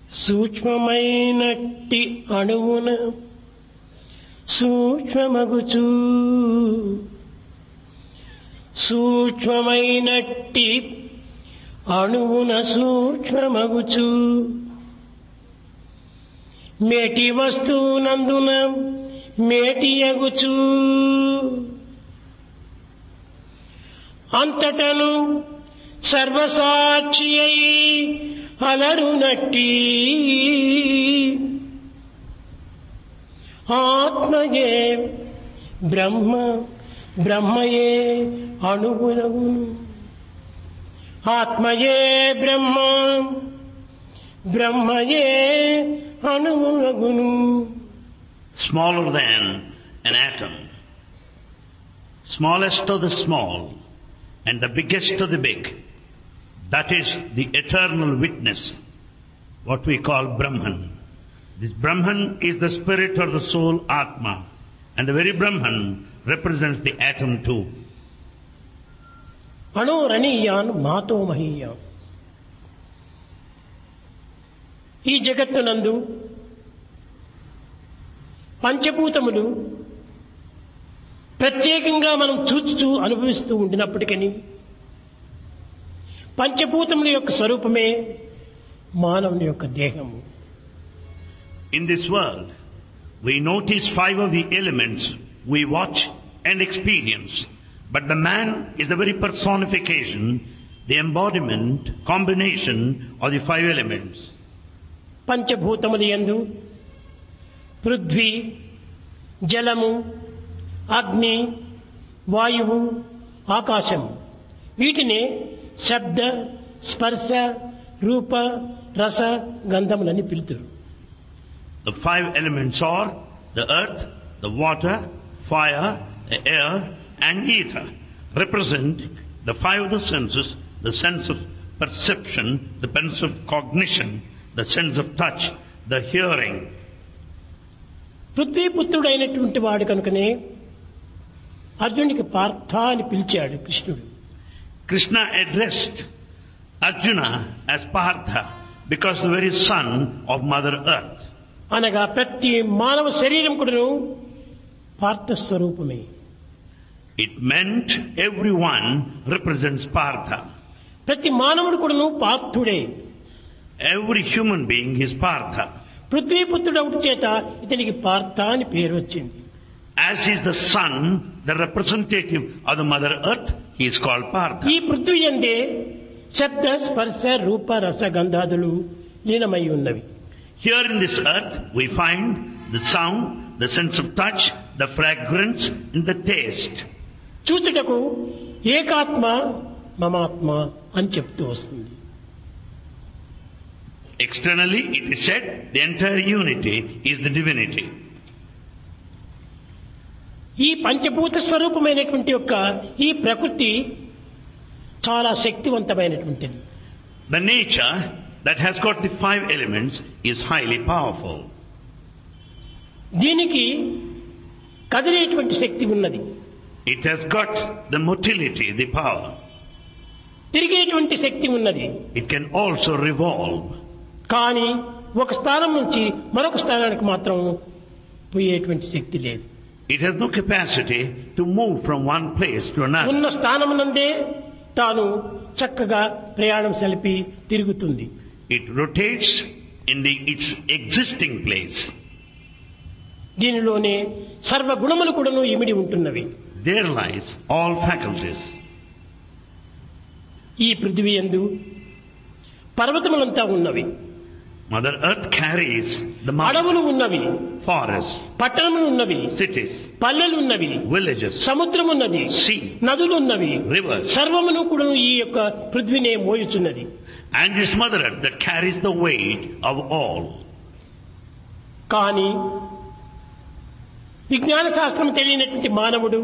సూక్ష్మమైనట్టి అణువున సూక్ష్మమగుచు సూక్ష్మమైనట్టి అణువున సూక్ష్మమగుచు మేటి వస్తువునందున మేటియగుచు అంతటను సర్వసాక్షి అయి అలరునట్టి ఆత్మయే బ్రహ్మ, బ్రహ్మయే అణువునగును. ఆత్మయే బ్రహ్మ, బ్రహ్మయే అణువునగును. Smaller than an atom, smallest of the small and the biggest of the big, that is the eternal witness, what we call Brahman. This Brahman is the spirit or the soul, Atma, and the very Brahman represents the atom too. అణో రణీయాన్ మాతో మహీయాన్. ఈ జగత్తునందు పంచభూతములు ప్రత్యేకంగా మనం చూస్తూ అనుభవిస్తూ ఉండినప్పటికీ పంచభూతముల యొక్క స్వరూపమే మానవుని యొక్క దేహము. In this world, we notice 5 of the elements we watch and experience. But the man is the very personification, the embodiment, combination of the 5 elements. పంచభూతముల యందు పృథ్వీ, జలము, అగ్ని, వాయువు, ఆకాశం, వీటిని శబ్ద, స్పర్శ, రూప, రస, గంధములని పిలుతురు. The 5 elements are the earth, the water, fire, the air and ether, represent the 5 of the senses, the sense of perception, the sense of cognition, the sense of touch, the hearing. పృథ్వీపుత్రుడైనటువంటి వాడు కనుకనే అర్జునుడికి పార్థ అని పిలిచాడు కృష్ణుడు. Krishna addressed Arjuna as Partha because the very son of Mother Earth. అనగా ప్రతి మానవ శరీరం కూడాను పార్థ స్వరూపమే. It meant everyone represents Partha. ప్రతి మానవుడు కూడాను పార్థుడే. Every human being is Partha. పృథ్వీపుత్రుడు చేత ఇతనికి పార్థ అని పేరు వచ్చింది. As is the son, the representative of the Mother Earth, he is called Partha. ఈ పృథ్వీ యందే శబ్ద, స్పర్శ, రూప, రస, గంధాదులు లీనమై ఉన్నవి. Here in this earth we find the sound, the sense of touch, the fragrance and the taste. చూచుటకు ఏకాత్మ మమాత్మ అని చెప్తూ వస్తుంది. Externally it is said the entire unity is the divinity. ఈ పంచభూత స్వరూపమైనటువంటి యొక్క ఈ ప్రకృతి చాలా శక్తివంతమైనటువంటిది. The nature that has got the 5 elements is highly powerful. దీనికి కదిలేటువంటి శక్తి ఉన్నది. It has got the motility, the power. తిరిగేటువంటి శక్తి ఉన్నది. It can also revolve. కానీ ఒక స్థానం నుంచి మరొక స్థానానికి మాత్రం పోయేటువంటి శక్తి లేదు. It has no capacity to move from one place to another. ఉన్న స్థానమునందే తాను చక్కగా ప్రయాణం సలిపి తిరుగుతుంది. It rotates in its existing place. దీనిలోనే సర్వ గుణములు కూడాను ఇమిడి ఉంటున్నవి. There lies all faculties. ఈ పృథివీ యందు పర్వతములంతా ఉన్నవి. Mother Earth carries the అడవులు ఉన్నవి, forests, పట్టణములు ఉన్నవి, cities, పల్లెలు ఉన్నవి, villages, సముద్రం ఉన్నది, sea, నదులు ఉన్నవి. rivers. సర్వమును కూడా ఈ యొక్క పృథ్వీనే మోయుచున్నది. And this Mother Earth that carries the weight of all. కానీ విజ్ఞాన శాస్త్రం తెలియనటువంటి మానవుడు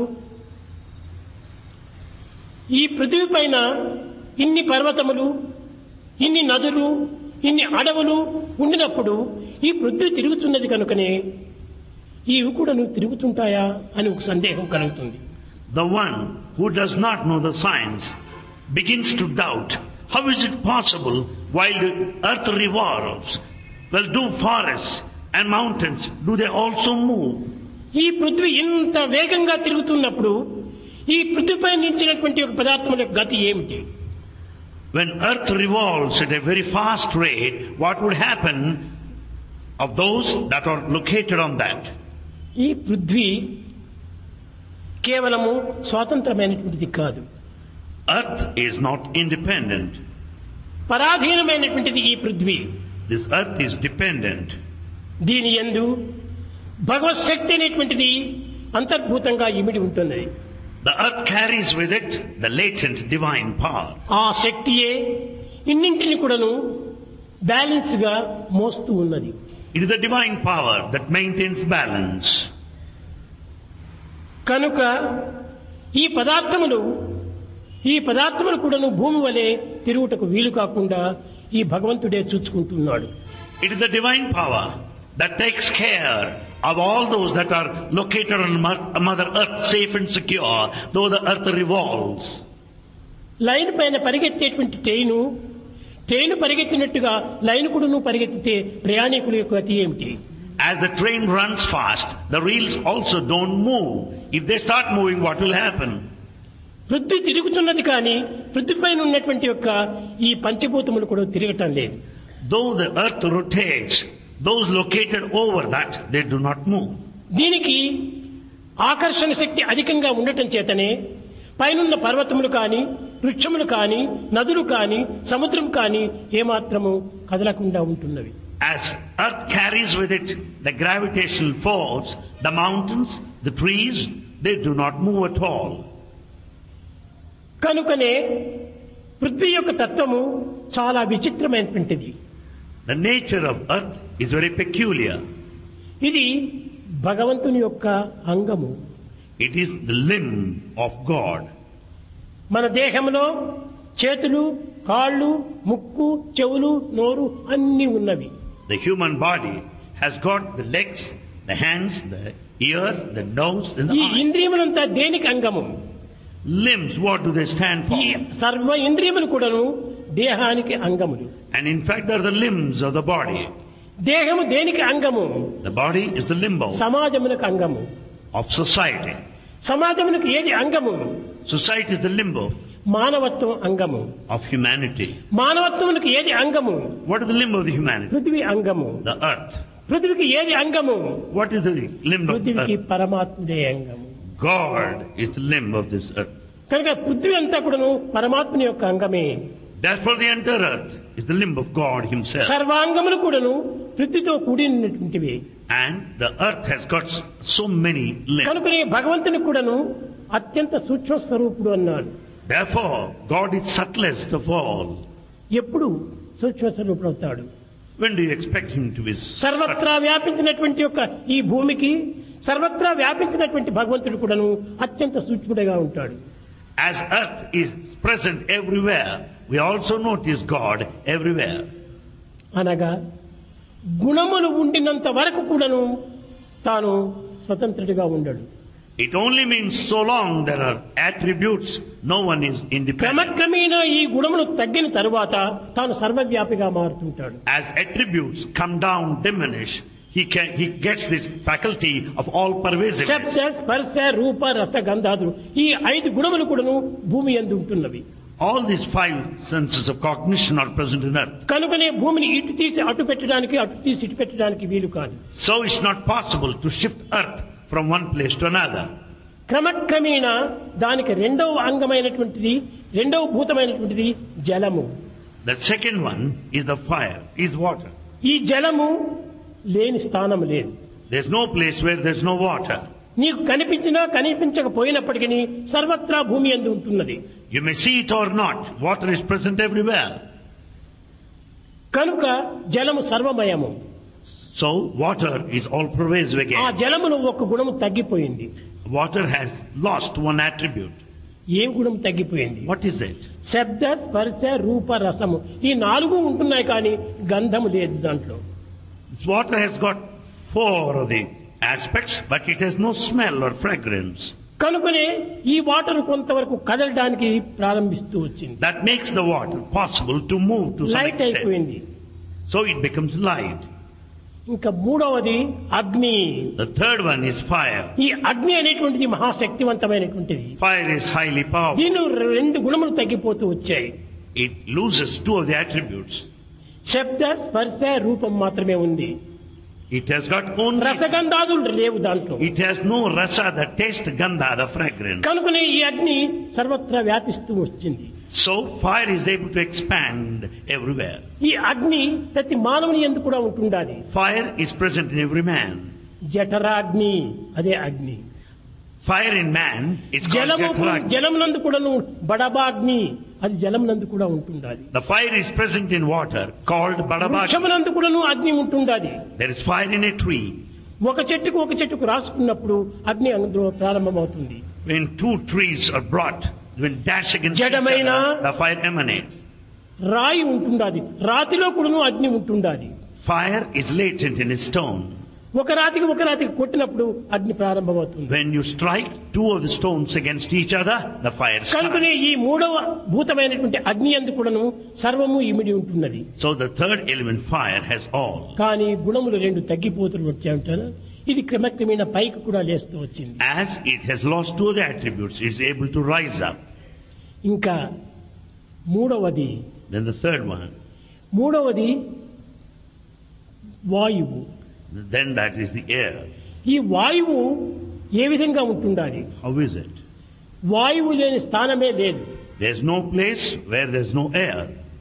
ఈ పృథివీ పైన ఇన్ని పర్వతములు, ఇన్ని నదులు, ఇన్ని అడవులు ఉండినప్పుడు ఈ పృథ్వీ తిరుగుతున్నది కనుకనే ఇవి కూడా తిరుగుతుంటాయా అని ఒక సందేహం కలుగుతుంది. The one who does not know the science begins to doubt, how is it possible while the earth revolves, Well, do forests and mountains, do they also move? ఈ పృథ్వీ ఇంత వేగంగా తిరుగుతున్నప్పుడు ఈ పృథ్వీపై నిలిచినటువంటి ఒక పదార్థముల యొక్క గతి ఏమిటి? When earth revolves at a very fast rate, what would happen of those that are located on that? ఈ పృథ్వీ కేవలము స్వాతంత్రమైనటువంటిది కాదు. Earth is not independent. పరాధీనమైనటువంటిది ఈ Prithvi. This earth is dependent. దీని యందు భగవత్ శక్తి అనేటువంటిది అంతర్భూతంగా ఇమిడి ఉంటుంది. The earth carries with it the latent divine power. ఆ శక్తియే ఇన్నింటిని కూడాను బ్యాలెన్స్ గా మోస్తూ ఉన్నది. It is the divine power that maintains balance. కనుక ఈ పదార్థములు కూడాను భూమి వలె తిరుగుటకు వీలు కాకుండా ఈ భగవంతుడే చూసుకుంటున్నాడు. It is the divine power that takes care of all those that are located on Mother Earth, safe and secure, though the earth revolves. Line పైన పరిగెత్తేటువంటి ట్రైన్ పరిగెత్తినట్టుగా లైన్ కూడాను పరిగెత్తితే ప్రయాణికుల యొక్క గతి ఏమిటి? As the train runs fast, the reels also don't move. If they start moving, what will happen? Prithvi తిరుగుతున్నది కానీ పృథ్వీ పైన ఉన్నటువంటి యొక్క ఈ పంచభూతములు కూడా తిరగటం లేదు. Though the earth rotates, those located over that, they do not move. దీనికి ఆకర్షణ శక్తి అధికంగా ఉండటం చేతనే పైనున్న పర్వతములు కానీ వృక్షములు కానీ నదులు కానీ సముద్రం కానీ ఏమాత్రము కదలకుండా ఉంటున్నవి. As earth carries with it the gravitational force, the mountains, the trees, they do not move at all. కనుకనే పృథ్వీ యొక్క తత్వము చాలా విచిత్రమైనటువంటిది. The nature of earth is very peculiar. ఇది భగవంతుని యొక్క అంగము. It is the limb of God. మన దేహంలో చేతులు, కాళ్ళు, ముక్కు, చెవులు, నోరు అన్నీ ఉన్నవి. The human body has got the legs, the hands, the ears, the nose, and the ఈ eyes. ఇంద్రియములంతా దేనికి అంగము? Limbs, what do they stand for? ఈ సర్వ ఇంద్రియములు కూడాను దేహానికి అంగములు. And in fact, they are the limbs of the body. దేహము దేనికి అంగము? The body is the limbo సమాజమునకు అంగము. of society. సమాజమునకు ఏది అంగము? Society is the limbo మానవత్వం అంగము. of humanity. మానవత్వమునకు ఏది అంగము? What is the limb of the humanity? Prithvi అంగము. The earth. పృథ్వీకి ఏది అంగము? What is the limb of the పృథ్వీకి earth? పరమాత్ముడే అంగము. God is the limb of this earth. కనుక పృథ్వీ అంతా కూడాను పరమాత్ముని యొక్క అంగమే. Therefore the entire earth is the limb of God himself. సర్వాంగములు కూడాను పృథ్వీతో కూడినటువంటివి. And the earth has got so many limbs. కనుకనే భగవంతుని కూడాను అత్యంత సూక్ష్మ స్వరూపుడు అన్నాడు. Therefore God is subtlest of all. ఎప్పుడు సూక్ష్మ స్వరూపుడు అవుతాడు? When do you expect him to be సర్వత్రా వ్యాపించినటువంటి యొక్క ఈ భూమికి సర్వత్రా వ్యాపించినటువంటి భగవంతుడు కూడాను అత్యంత సూక్ష్ముడిగా ఉంటాడు. As earth is present everywhere, we also notice God everywhere. అనగా గుణములు ఉండినంత వరకు కూడాను తాను స్వతంత్రుడిగా ఉండడు. It only means so long there are attributes, no one is independent. క్రమక్రమేణా ఈ గుణములు తగ్గిన తరువాత తాను సర్వవ్యాపిగా మారుతుంటాడు. As attributes come down, diminish, he gets this faculty of all pervasiveness. శబ్ద, స్పర్శ, రూప, రస, గంధాదులు ఈ 5 గుణములు కూడాను భూమి యందు ఉంటున్నవి. All these 5 senses of cognition are present in earth. కనుకనే భూమిని ఇటు తీసి అటు పెట్టడానికి అటు తీసి ఇటు పెట్టడానికి వీలు కాదు. So it's not possible to shift earth from one place to another. క్రమక్రమేణా దానికి రెండవ అంగమైనటువంటిది రెండవ భూతమైనటువంటిది జలము. The second one is the fire, is water. ఈ జలము లేని స్థానం లేదు. There's no place where there's no water. నీకు కనిపించినా కనిపించకపోయినప్పటికీ సర్వత్రా భూమి యందు ఉంటున్నది. You may see it or not, water is present everywhere. కనుక జలము సర్వమయము. So water is all pervasive ఆ again. జలములో ఒక గుణము తగ్గిపోయింది. Water has lost one attribute. ఏం గుణం తగ్గిపోయింది? What is it? శబ్ద, స్పర్శ, రూప, రసము ఈ 4 ఉంటున్నాయి కానీ గంధము లేదు దాంట్లో. This water has got 4 of the aspects, but it has no smell or fragrance. కనుకనే ఈ వాటర్ కొంతవరకు కదలడానికి ప్రారంభిస్తూ వచ్చింది. That makes the water possible to move to some light extent. అయిపోయింది. So it becomes light. ఇంకా మూడవది అగ్ని. The third one is fire. ఈ అగ్ని అనేటువంటిది మహాశక్తివంతమైనటువంటిది. Fire is highly powerful. దీనిలో రెండు గుణములు తగ్గిపోతూ వచ్చాయి. It loses two of the attributes. శబ్ద స్పర్శ రూపం మాత్రమే ఉంది. It has got only, రసగంధాదులు లేవు దాంట్లో. it has no rasa, the taste, gandha, the fragrance. కనుకనే ఈ అగ్ని సర్వత్రా వ్యాపిస్తూ వచ్చింది. So fire is able to expand everywhere. ఈ అగ్ని ప్రతి మానవుని యందు కూడా ఉంటుండాలి. Fire is present in every man. జఠరాగ్ని అదే అగ్ని. Fire in man is called Jataragni. జలమునందు కూడాను బడబాగ్ని అది జలమునందు కూడా ఉంటుండాలి. The fire is present in water called Badabagni. వృక్షమునందు కూడాను అగ్ని ఉంటుండాలి. There is fire in a tree. ఒక చెట్టుకు రాసుకున్నప్పుడు అగ్ని అందులో ప్రారంభమవుతుంది. When two trees are brought, when dash against each జడమైన other, the fire emanates. రాయి ఉంటుండాలి. రాతిలో కూడాను అగ్ని ఉంటుండాలి. Fire is latent in a stone. ఒక రాతికి కొట్టినప్పుడు అగ్ని ప్రారంభమవుతుంది. When you strike two of the stones against each other, the fire starts. కనుకనే ఈ మూడవ భూతమైనటువంటి అగ్ని యందు కూడాను సర్వము ఇమిడి ఉంటున్నది. So the third element, fire, has all. కానీ గుణములు రెండు తగ్గిపోతూ వచ్చాయంటారు. ఇది క్రమక్రమేణ పైకి కూడా లేస్తూ వచ్చింది. As it has lost two of the attributes, it is able to rise up. ఇంకా మూడవది, Then the third one, మూడవది వాయువు. then that is the air. ఈ వాయువు ఏ విధంగా ఉంటుండాలి? How is it? వాయువు లేని స్థానమే లేదు. There is no place where there is no air.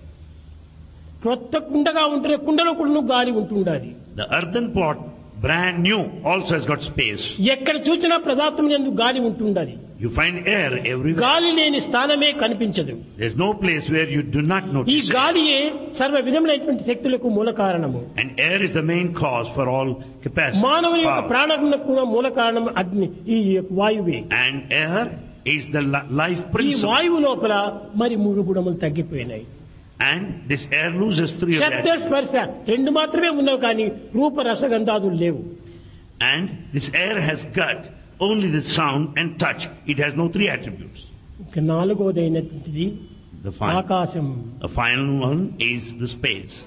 క్రొత్త కుండగా ఉంటే కుండలో కూడా గాలి ఉంటుండాలి. The earthen pot, brand new, also has got space. ఎక్కడ చూసినా పదార్థం యందు గాలి ఉంటుండాలి. You find air everywhere. గాలి లేని స్థానమే కనిపించదు. There is no place where you do not ఈ notice it. గాలియే సర్వ విధములైనటువంటి శక్తులకు మూల కారణము. And air is the main cause for all capacity. మానవుని యొక్క power. ప్రాణమునకు కూడా మూల కారణం అగ్ని, ఈ వాయువే. And air is the life ఈ principle. వాయువు లోపల మరి మూడు గుణములు తగ్గిపోయినాయి. And this air loses three of శబ్ద that. స్పర్శ రెండు మాత్రమే ఉన్నావు, కానీ రూప రసగంధాదులు లేవు. And this air has got only the sound and touch. It has no three attributes. ఇక నాలుగోదైనటువంటిది ఆకాశం. The final one is the space.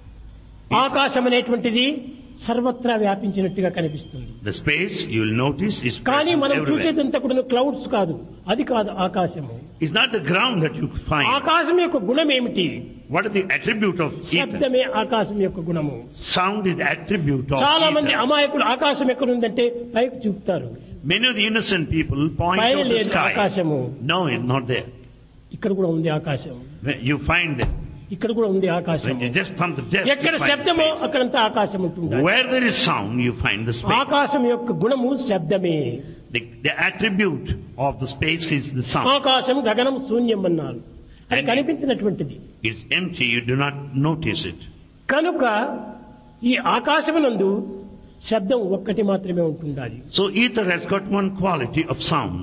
ఆకాశం అనేటువంటిది సర్వత్రా వ్యాపించినట్టుగా కనిపిస్తుంది. The space, you will notice, is కానీ present మనం everywhere. చూసేదంతా కూడా క్లౌడ్స్ కాదు, అది కాదు ఆకాశము. It's not the ground that you find. ఆకాశం యొక్క గుణం ఏమిటి? What is the attribute of ether? శబ్దమే ఆకాశం యొక్క గుణము. Sound is the attribute of చాలా మంది ether. అమాయకులు ఆకాశం ఎక్కడ ఉందంటే పైకి చూపుతారు. Many of the innocent people point పైన to the లేదు sky. ఆకాశము. No, it's not there. ఇక్కడ కూడా ఉంది ఆకాశం. You find it. ఇక్కడ కూడా ఉంది ఆకాశం. When you just from the depth, ఎక్కడ you find శబ్దమో space. అక్కడంతా ఆకాశం ఉంటుంది. Where there is sound, you find the space. ఆకాశం యొక్క గుణము శబ్దమే. The attribute of the space is the sound. ఆకాశం గగనం శూన్యం అన్నారు. అది కనిపించినటువంటిది. It's empty, you do not notice it. కనుక ఈ ఆకాశమునందు శబ్దం ఒక్కటి మాత్రమే ఉంటుండాలి. So ether has got one quality of sound.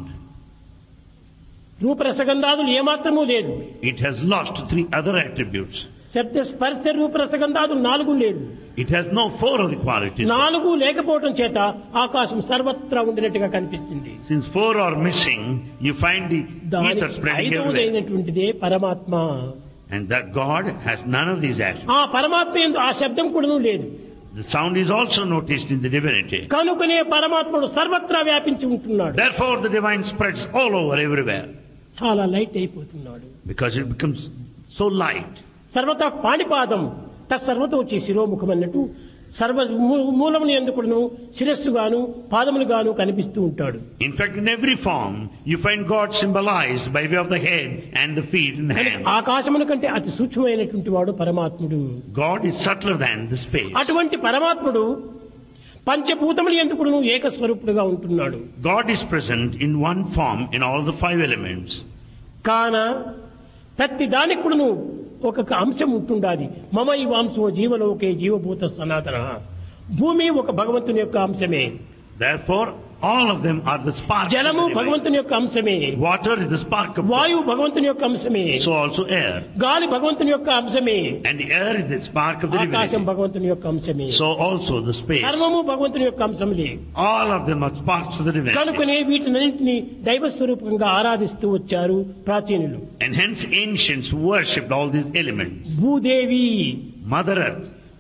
రూపరసగంధాదులు ఏమాత్రమూ లేదు. It has lost three other attributes. శబ్ద స్పర్శ రూపరసగంధాదులు నాలుగు లేదు. It has no four of the qualities. నాలుగు లేకపోవడం చేత ఆకాశం సర్వత్రా ఉండినట్టుగా కనిపిస్తుంది. Since four are missing, you find the ether spreading everywhere. ఐదవదైనటువంటిదే పరమాత్మ. And that God has none of these attributes. ఆ పరమాత్మ యందు ఆ శబ్దం కూడాను లేదు. The sound is also noticed in the divinity. కనుకనే పరమాత్ముడు సర్వత్రా వ్యాపించి ఉంటున్నాడు. Therefore the divine spreads all over everywhere. చాలా లైట్ అయిపోతున్నాడు. Because it becomes so light. సర్వత పాణిపాదం తత్సర్వతో వచ్చి శిరోముఖం అన్నట్టు సర్వ మూలముని ఎందుకును శిరస్సుగాను పాదములుగాను కనిపిస్తూ ఉంటాడు. In fact, in every form, you find God symbolized by way of the head and the feet and hands. ఆకాశముల కంటే అతి సూక్ష్మమైనటువంటి వాడు పరమాత్ముడు. God is subtler than the space. అటువంటి పరమాత్ముడు పంచభూతముల ఎందుకును ఏకస్వరూపుడుగా ఉంటున్నాడు. God is present in one form in all the five elements. కాన ప్రతి దానికి కూడాను ఒక అంశం ఉంటుండాలి. మమ ఈ వాంశో జీవలోకే జీవభూత సనాతన. భూమి ఒక భగవంతుని యొక్క అంశమే. Therefore, all of them are the sparks. జలము భగవంతుని యొక్క అంశమే. Water is the spark of God. వాయువు భగవంతుని యొక్క అంశమే. So also air. గాలి భగవంతుని యొక్క అంశమే. And the air is the spark of the ఆకాశం divinity. భగవంతుని యొక్క అంశమే. So also the space. సర్వము భగవంతుని యొక్క అంశములే. All of them are sparks of the divinity. కనుకనే వీటినన్నింటినీ దైవ స్వరూపంగా ఆరాధిస్తూ వచ్చారు ప్రాచీనులు. And hence ancients worshipped all these elements. Bhudevi, Mother Earth.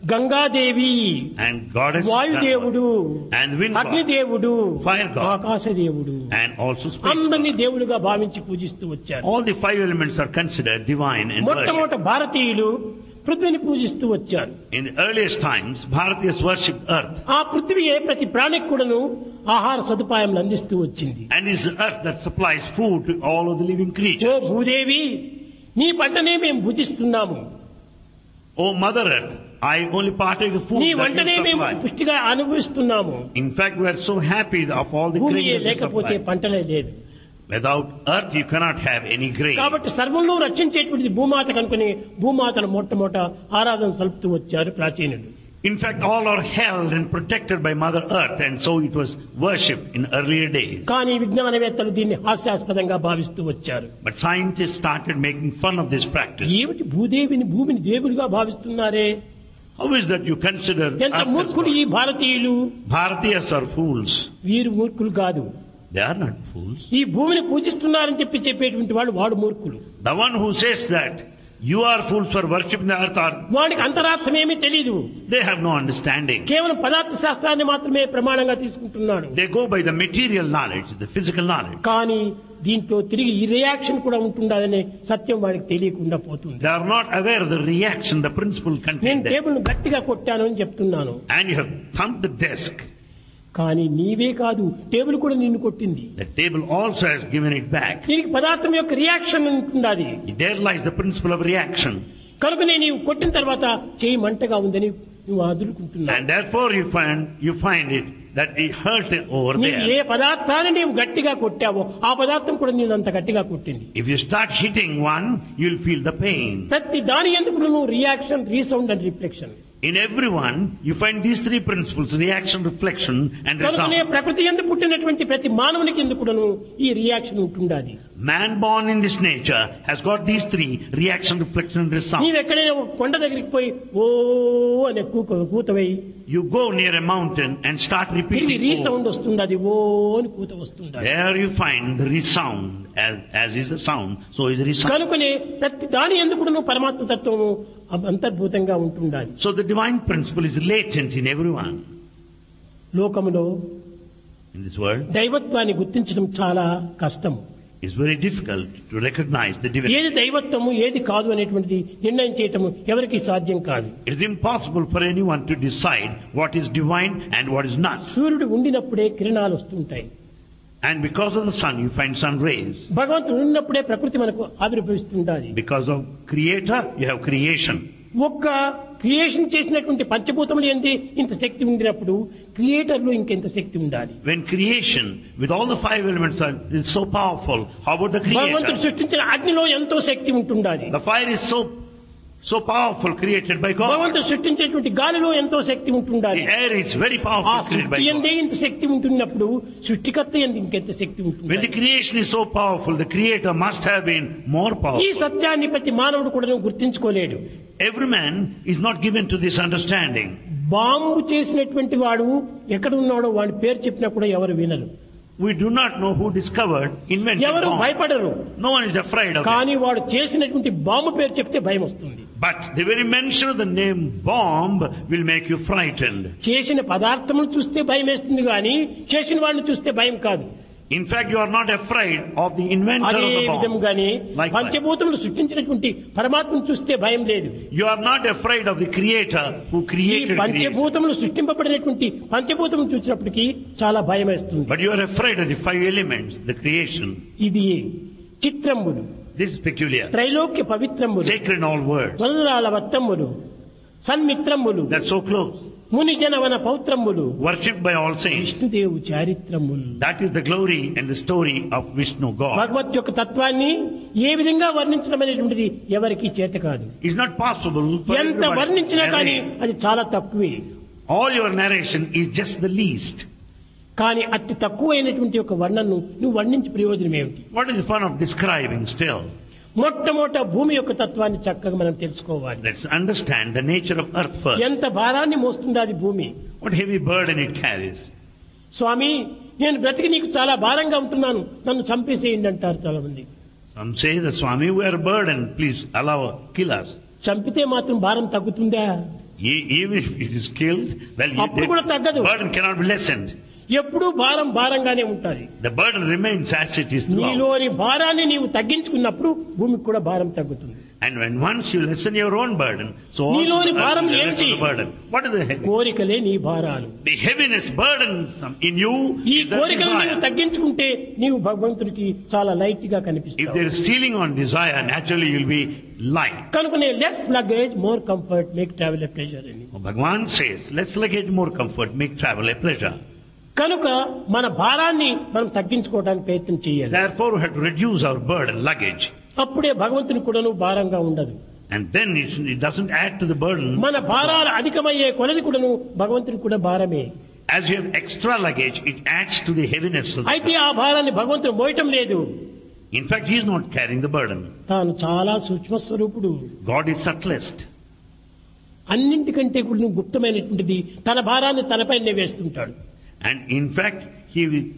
Gangadevi, and goddess వాయుదేవుడు, Ganga, and wind god, అగ్నిదేవుడు, fire god, ఆకాశదేవుడు, and also space అందరినీ god. దేవులుగా భావించి పూజిస్తూ వచ్చారు. All the five elements are considered divine and worship. మొట్టమొదట భారతీయులు పృథ్వీని పూజిస్తూ వచ్చారు. In the earliest times, Bharatiyas worshipped earth, ఆ పృథ్వీయే ప్రతి ప్రాణికి కూడాను ఆహార సదుపాయం అందిస్తూ వచ్చింది. and it's the earth that supplies food to all of the living oh creatures. Bhudevi, నీ పంటనే మేము భుజిస్తున్నాము, Oh Mother Earth, I only partake of food నీ that వంటనే you మేము supply. పుష్టిగా అనుభవిస్తున్నాము. In fact, we are so happy of all the భూమియే grain that you లేకపోతే supply. పంటలే లేదు. Without earth, you cannot have any grain. కాబట్టి సర్వంలో రక్షించేటువంటిది భూమాత కనుకొని భూమాతను మొట్టమొదట ఆరాధన సలుపుతూ వచ్చారు ప్రాచీనులు. In fact, all are held and protected by Mother Earth, and so it was worshipped in earlier days. కానీ విజ్ఞానవేత్తలు దీన్ని హాస్యాస్పదంగా భావిస్తూ వచ్చారు. But scientists started making fun of this practice. ఏమిటి భూమిని దేవుడిగా భావిస్తున్నారే, How is that you consider ఎంత earth as మూర్ఖులు God? ఈ భారతీయులు. Bharatiyas are fools. వీరు మూర్ఖులు కాదు, They are not fools. ఈ భూమిని పూజిస్తున్నారని చెప్పేటువంటి వాడు మూర్ఖులు. The one who says that you are fools for worshipping the earth, వాడికి అంతరార్థం ఏమీ తెలీదు, they have no understanding. కేవలం పదార్థ శాస్త్రాన్ని మాత్రమే ప్రమాణంగా తీసుకుంటున్నాడు. They go by the material knowledge, the physical knowledge. కానీ దీంట్లో తిరిగి ఈ రియాక్షన్ కూడా ఉంటుందనే సత్యం వాడికి తెలియకుండా పోతుంది. They are not aware of the reaction, the principle నేను contained there. టేబుల్ గట్టిగా కొట్టాను అని చెప్తున్నాను, And you have thumped the desk. కానీ నీవే కాదు, టేబుల్ కూడా నిన్ను కొట్టింది. The table also has given it back. దీనికి పదార్థం యొక్క రియాక్షన్ ఉంటుండాలి. There lies the principle of reaction. కనుక నీవు కొట్టిన తర్వాత చేయి మంటగా ఉందని నువ్వు అదులుకుంటున్నావు. And therefore you find it that it hurt it over నీవు ఏ there. పదార్థాన్ని నీవు గట్టిగా కొట్టావో ఆ పదార్థం కూడా నేను అంత గట్టిగా కొట్టింది. If you start hitting one, you'll feel the pain. ప్రతి దాని ఎందుకు నువ్వు reaction, resound and reflection. In everyone, you find these three principles: reaction, reflection, and కనుకనే resound. ప్రకృతి ఎందుకు పుట్టినటువంటి ప్రతి మానవునికి ఎందుకు ఈ రియాక్షన్ ఉంటుండాలి. Man born in this nature has got these three: reaction, reflection, and resound. నీవు ఎక్కడైనా ఒక కొండ దగ్గరికి పోయి ఓ అనే కూతవై You go near a mountain and start తిరిగి repeating. రీసౌండ్ వస్తుంది, అది ఓ అని కూత వస్తుంది. There you find the resound, as is the sound, so is the resound. కనుకనే ప్రతి దాని ఎందుకు పరమాత్మ తత్వము అంతర్భూతంగా ఉంటుండాలి. So the divine principle is latent in everyone. లోకములో In this world, దైవత్వాన్ని గుర్తించడం చాలా కష్టం. it's very difficult to recognize the divinity. ఏది దైవత్వము ఏది కాదు అనేటువంటిది నిర్ణయం చేయటము ఎవరికి సాధ్యం కాదు. It is impossible for anyone to decide what is divine and what is not. సూర్యుడు ఉండినప్పుడే కిరణాలు వస్తుంటాయి. And because of the sun, you find sun rays. భగవంతుడు ఉన్నప్పుడే ప్రకృతి మనకు ఆవిర్భవిస్తుండాలి. Because of Creator, you have creation. ఒక్క క్రియేషన్ చేసినటువంటి పంచభూతములు ఏంటి ఇంత శక్తి ఉండినప్పుడు క్రియేటర్ లో ఇంకెంత శక్తి ఉండాలి. When creation, with all the five elements, is so powerful, how about the భగవంతుడు Creator? సృష్టించిన అగ్నిలో ఎంతో శక్తి ఉంటుండాలి. The fire is so powerful, created by God. భగవంతుడు సృష్టించేటువంటి గాలిలో ఎంతో శక్తి ఉంటుండాలి. The air is very ఆ powerful, created by సృష్టి ఎందే God. ఇంత శక్తి ఉంటున్నప్పుడు సృష్టికర్త ఎందు ఇంకెంత శక్తి When ఉంటుంది. the creation is so powerful, the Creator must have been more ఈ powerful. సత్యాన్ని ప్రతి మానవుడు కూడా గుర్తించుకోలేడు. Every man is not given to this understanding. Bomb చేసినటువంటి వాడు ఎక్కడ ఉన్నాడో వాడి పేరు చెప్పినా కూడా ఎవరు వినరు, We do not know who discovered, invented ఎవరు bomb. భయపడరు. No one is afraid of it. కానీ వాడు చేసినటువంటి బాంబు పేరు చెప్తే భయం వస్తుంది. But the very mention of the name bomb will make you frightened. చేసిన పదార్థములు చూస్తే భయం వేస్తుంది కానీ చేసిన వాడిని చూస్తే భయం కాదు. In fact, you are not afraid of the inventor అదే of the bomb. విధముగానే Likewise. పంచభూతములు సృష్టించినటువంటి పరమాత్మను చూస్తే భయం లేదు. You are not afraid of the Creator who ఈ created creation. పంచభూతములు సృష్టింపబడినటువంటి పంచభూతములు చూసినప్పటికీ చాలా భయం వేస్తుంది. But you are afraid of the five elements, the creation. ఇది చిత్రములు, This is peculiar. Trailokya పవిత్రములు, Sacred in all words. వనరాల వత్తములు, సన్మిత్రములు, That's so close. మునిజనవన పౌత్రములు, Worshipped by all saints. విష్ణుదేవు చారిత్రములు. That is the glory and the story of Vishnu, God. భగవత్ యొక్క తత్వాన్ని ఏ విధంగా వర్ణించడం అనేటువంటిది ఎవరికి చేత కాదు. It's not possible for ఎంత everybody to వర్ణించినా కానీ narrate. అది చాలా తక్కువే. All your narration is just the least. కానీ అతి తక్కువైనటువంటి ఒక వర్ణను నువ్వు వర్ణించి ప్రయోజనం ఏమిటి? What is the fun of describing still? మొట్టమొదట భూమి యొక్క తత్వాన్ని చక్కగా మనం తెలుసుకోవాలి. Let's understand the nature of earth first. ఎంత భారాన్ని మోస్తుంది అది భూమి. What heavy burden it carries. స్వామి, నేను బ్రతికి నీకు చాలా భారంగా ఉంటున్నాను, నన్ను చంపేసేయండి అంటారు చాలా మంది. Some say, the Swami, we are a burden, please kill us. చంపితే మాత్రం భారం తగ్గుతుందా? Even if it is killed, well, అప్పుడు కూడా తగ్గదు. the burden cannot be lessened. ఎప్పుడూ భారం భారంగానే ఉంటుంది. The burden remains as it is throughout. నీలోని భారాన్ని నీవు తగ్గించుకున్నప్పుడు భూమికి కూడా భారం తగ్గుతుంది. And when once you lessen your own burden, so also నీలోని the earth భారం will ఏమిటి? lessen the burden. What is the heavy? కోరికలే నీ భారాలు. The heaviness burdensome in you ఈ is the కోరికలు నీవు desire. తగ్గించుకుంటే నీవు భగవంతుడికి చాలా లైట్ గా If కనిపిస్తావు. there is stealing on desire, naturally you will be light. కనుకనే less luggage more comfort make travel a pleasure అని. Bhagavan says, let's luggage more comfort, make travel a pleasure. కనుక మన భారాన్ని మనం తగ్గించుకోవడానికి ప్రయత్నం చేయాలి. Therefore we have to reduce our burden, luggage. అప్పుడే భగవంతుని కూడాను భారంగా ఉండదు. And then it doesn't add to the burden. మన భారాలు అధికమయ్యే కొలది కూడాను భగవంతుని కూడా భారమే. As you have extra luggage, it adds to the heaviness of the అయితే ఆ భారాన్ని భగవంతుడు మోయటం లేదు. In fact, he is not carrying the burden. తాను చాలా సూక్ష్మ స్వరూపుడు. God is subtlest. అన్నింటికంటే కూడా గుప్తమైనటువంటిది తన భారాన్ని తనపైనే వేస్తుంటాడు. And in fact, he will,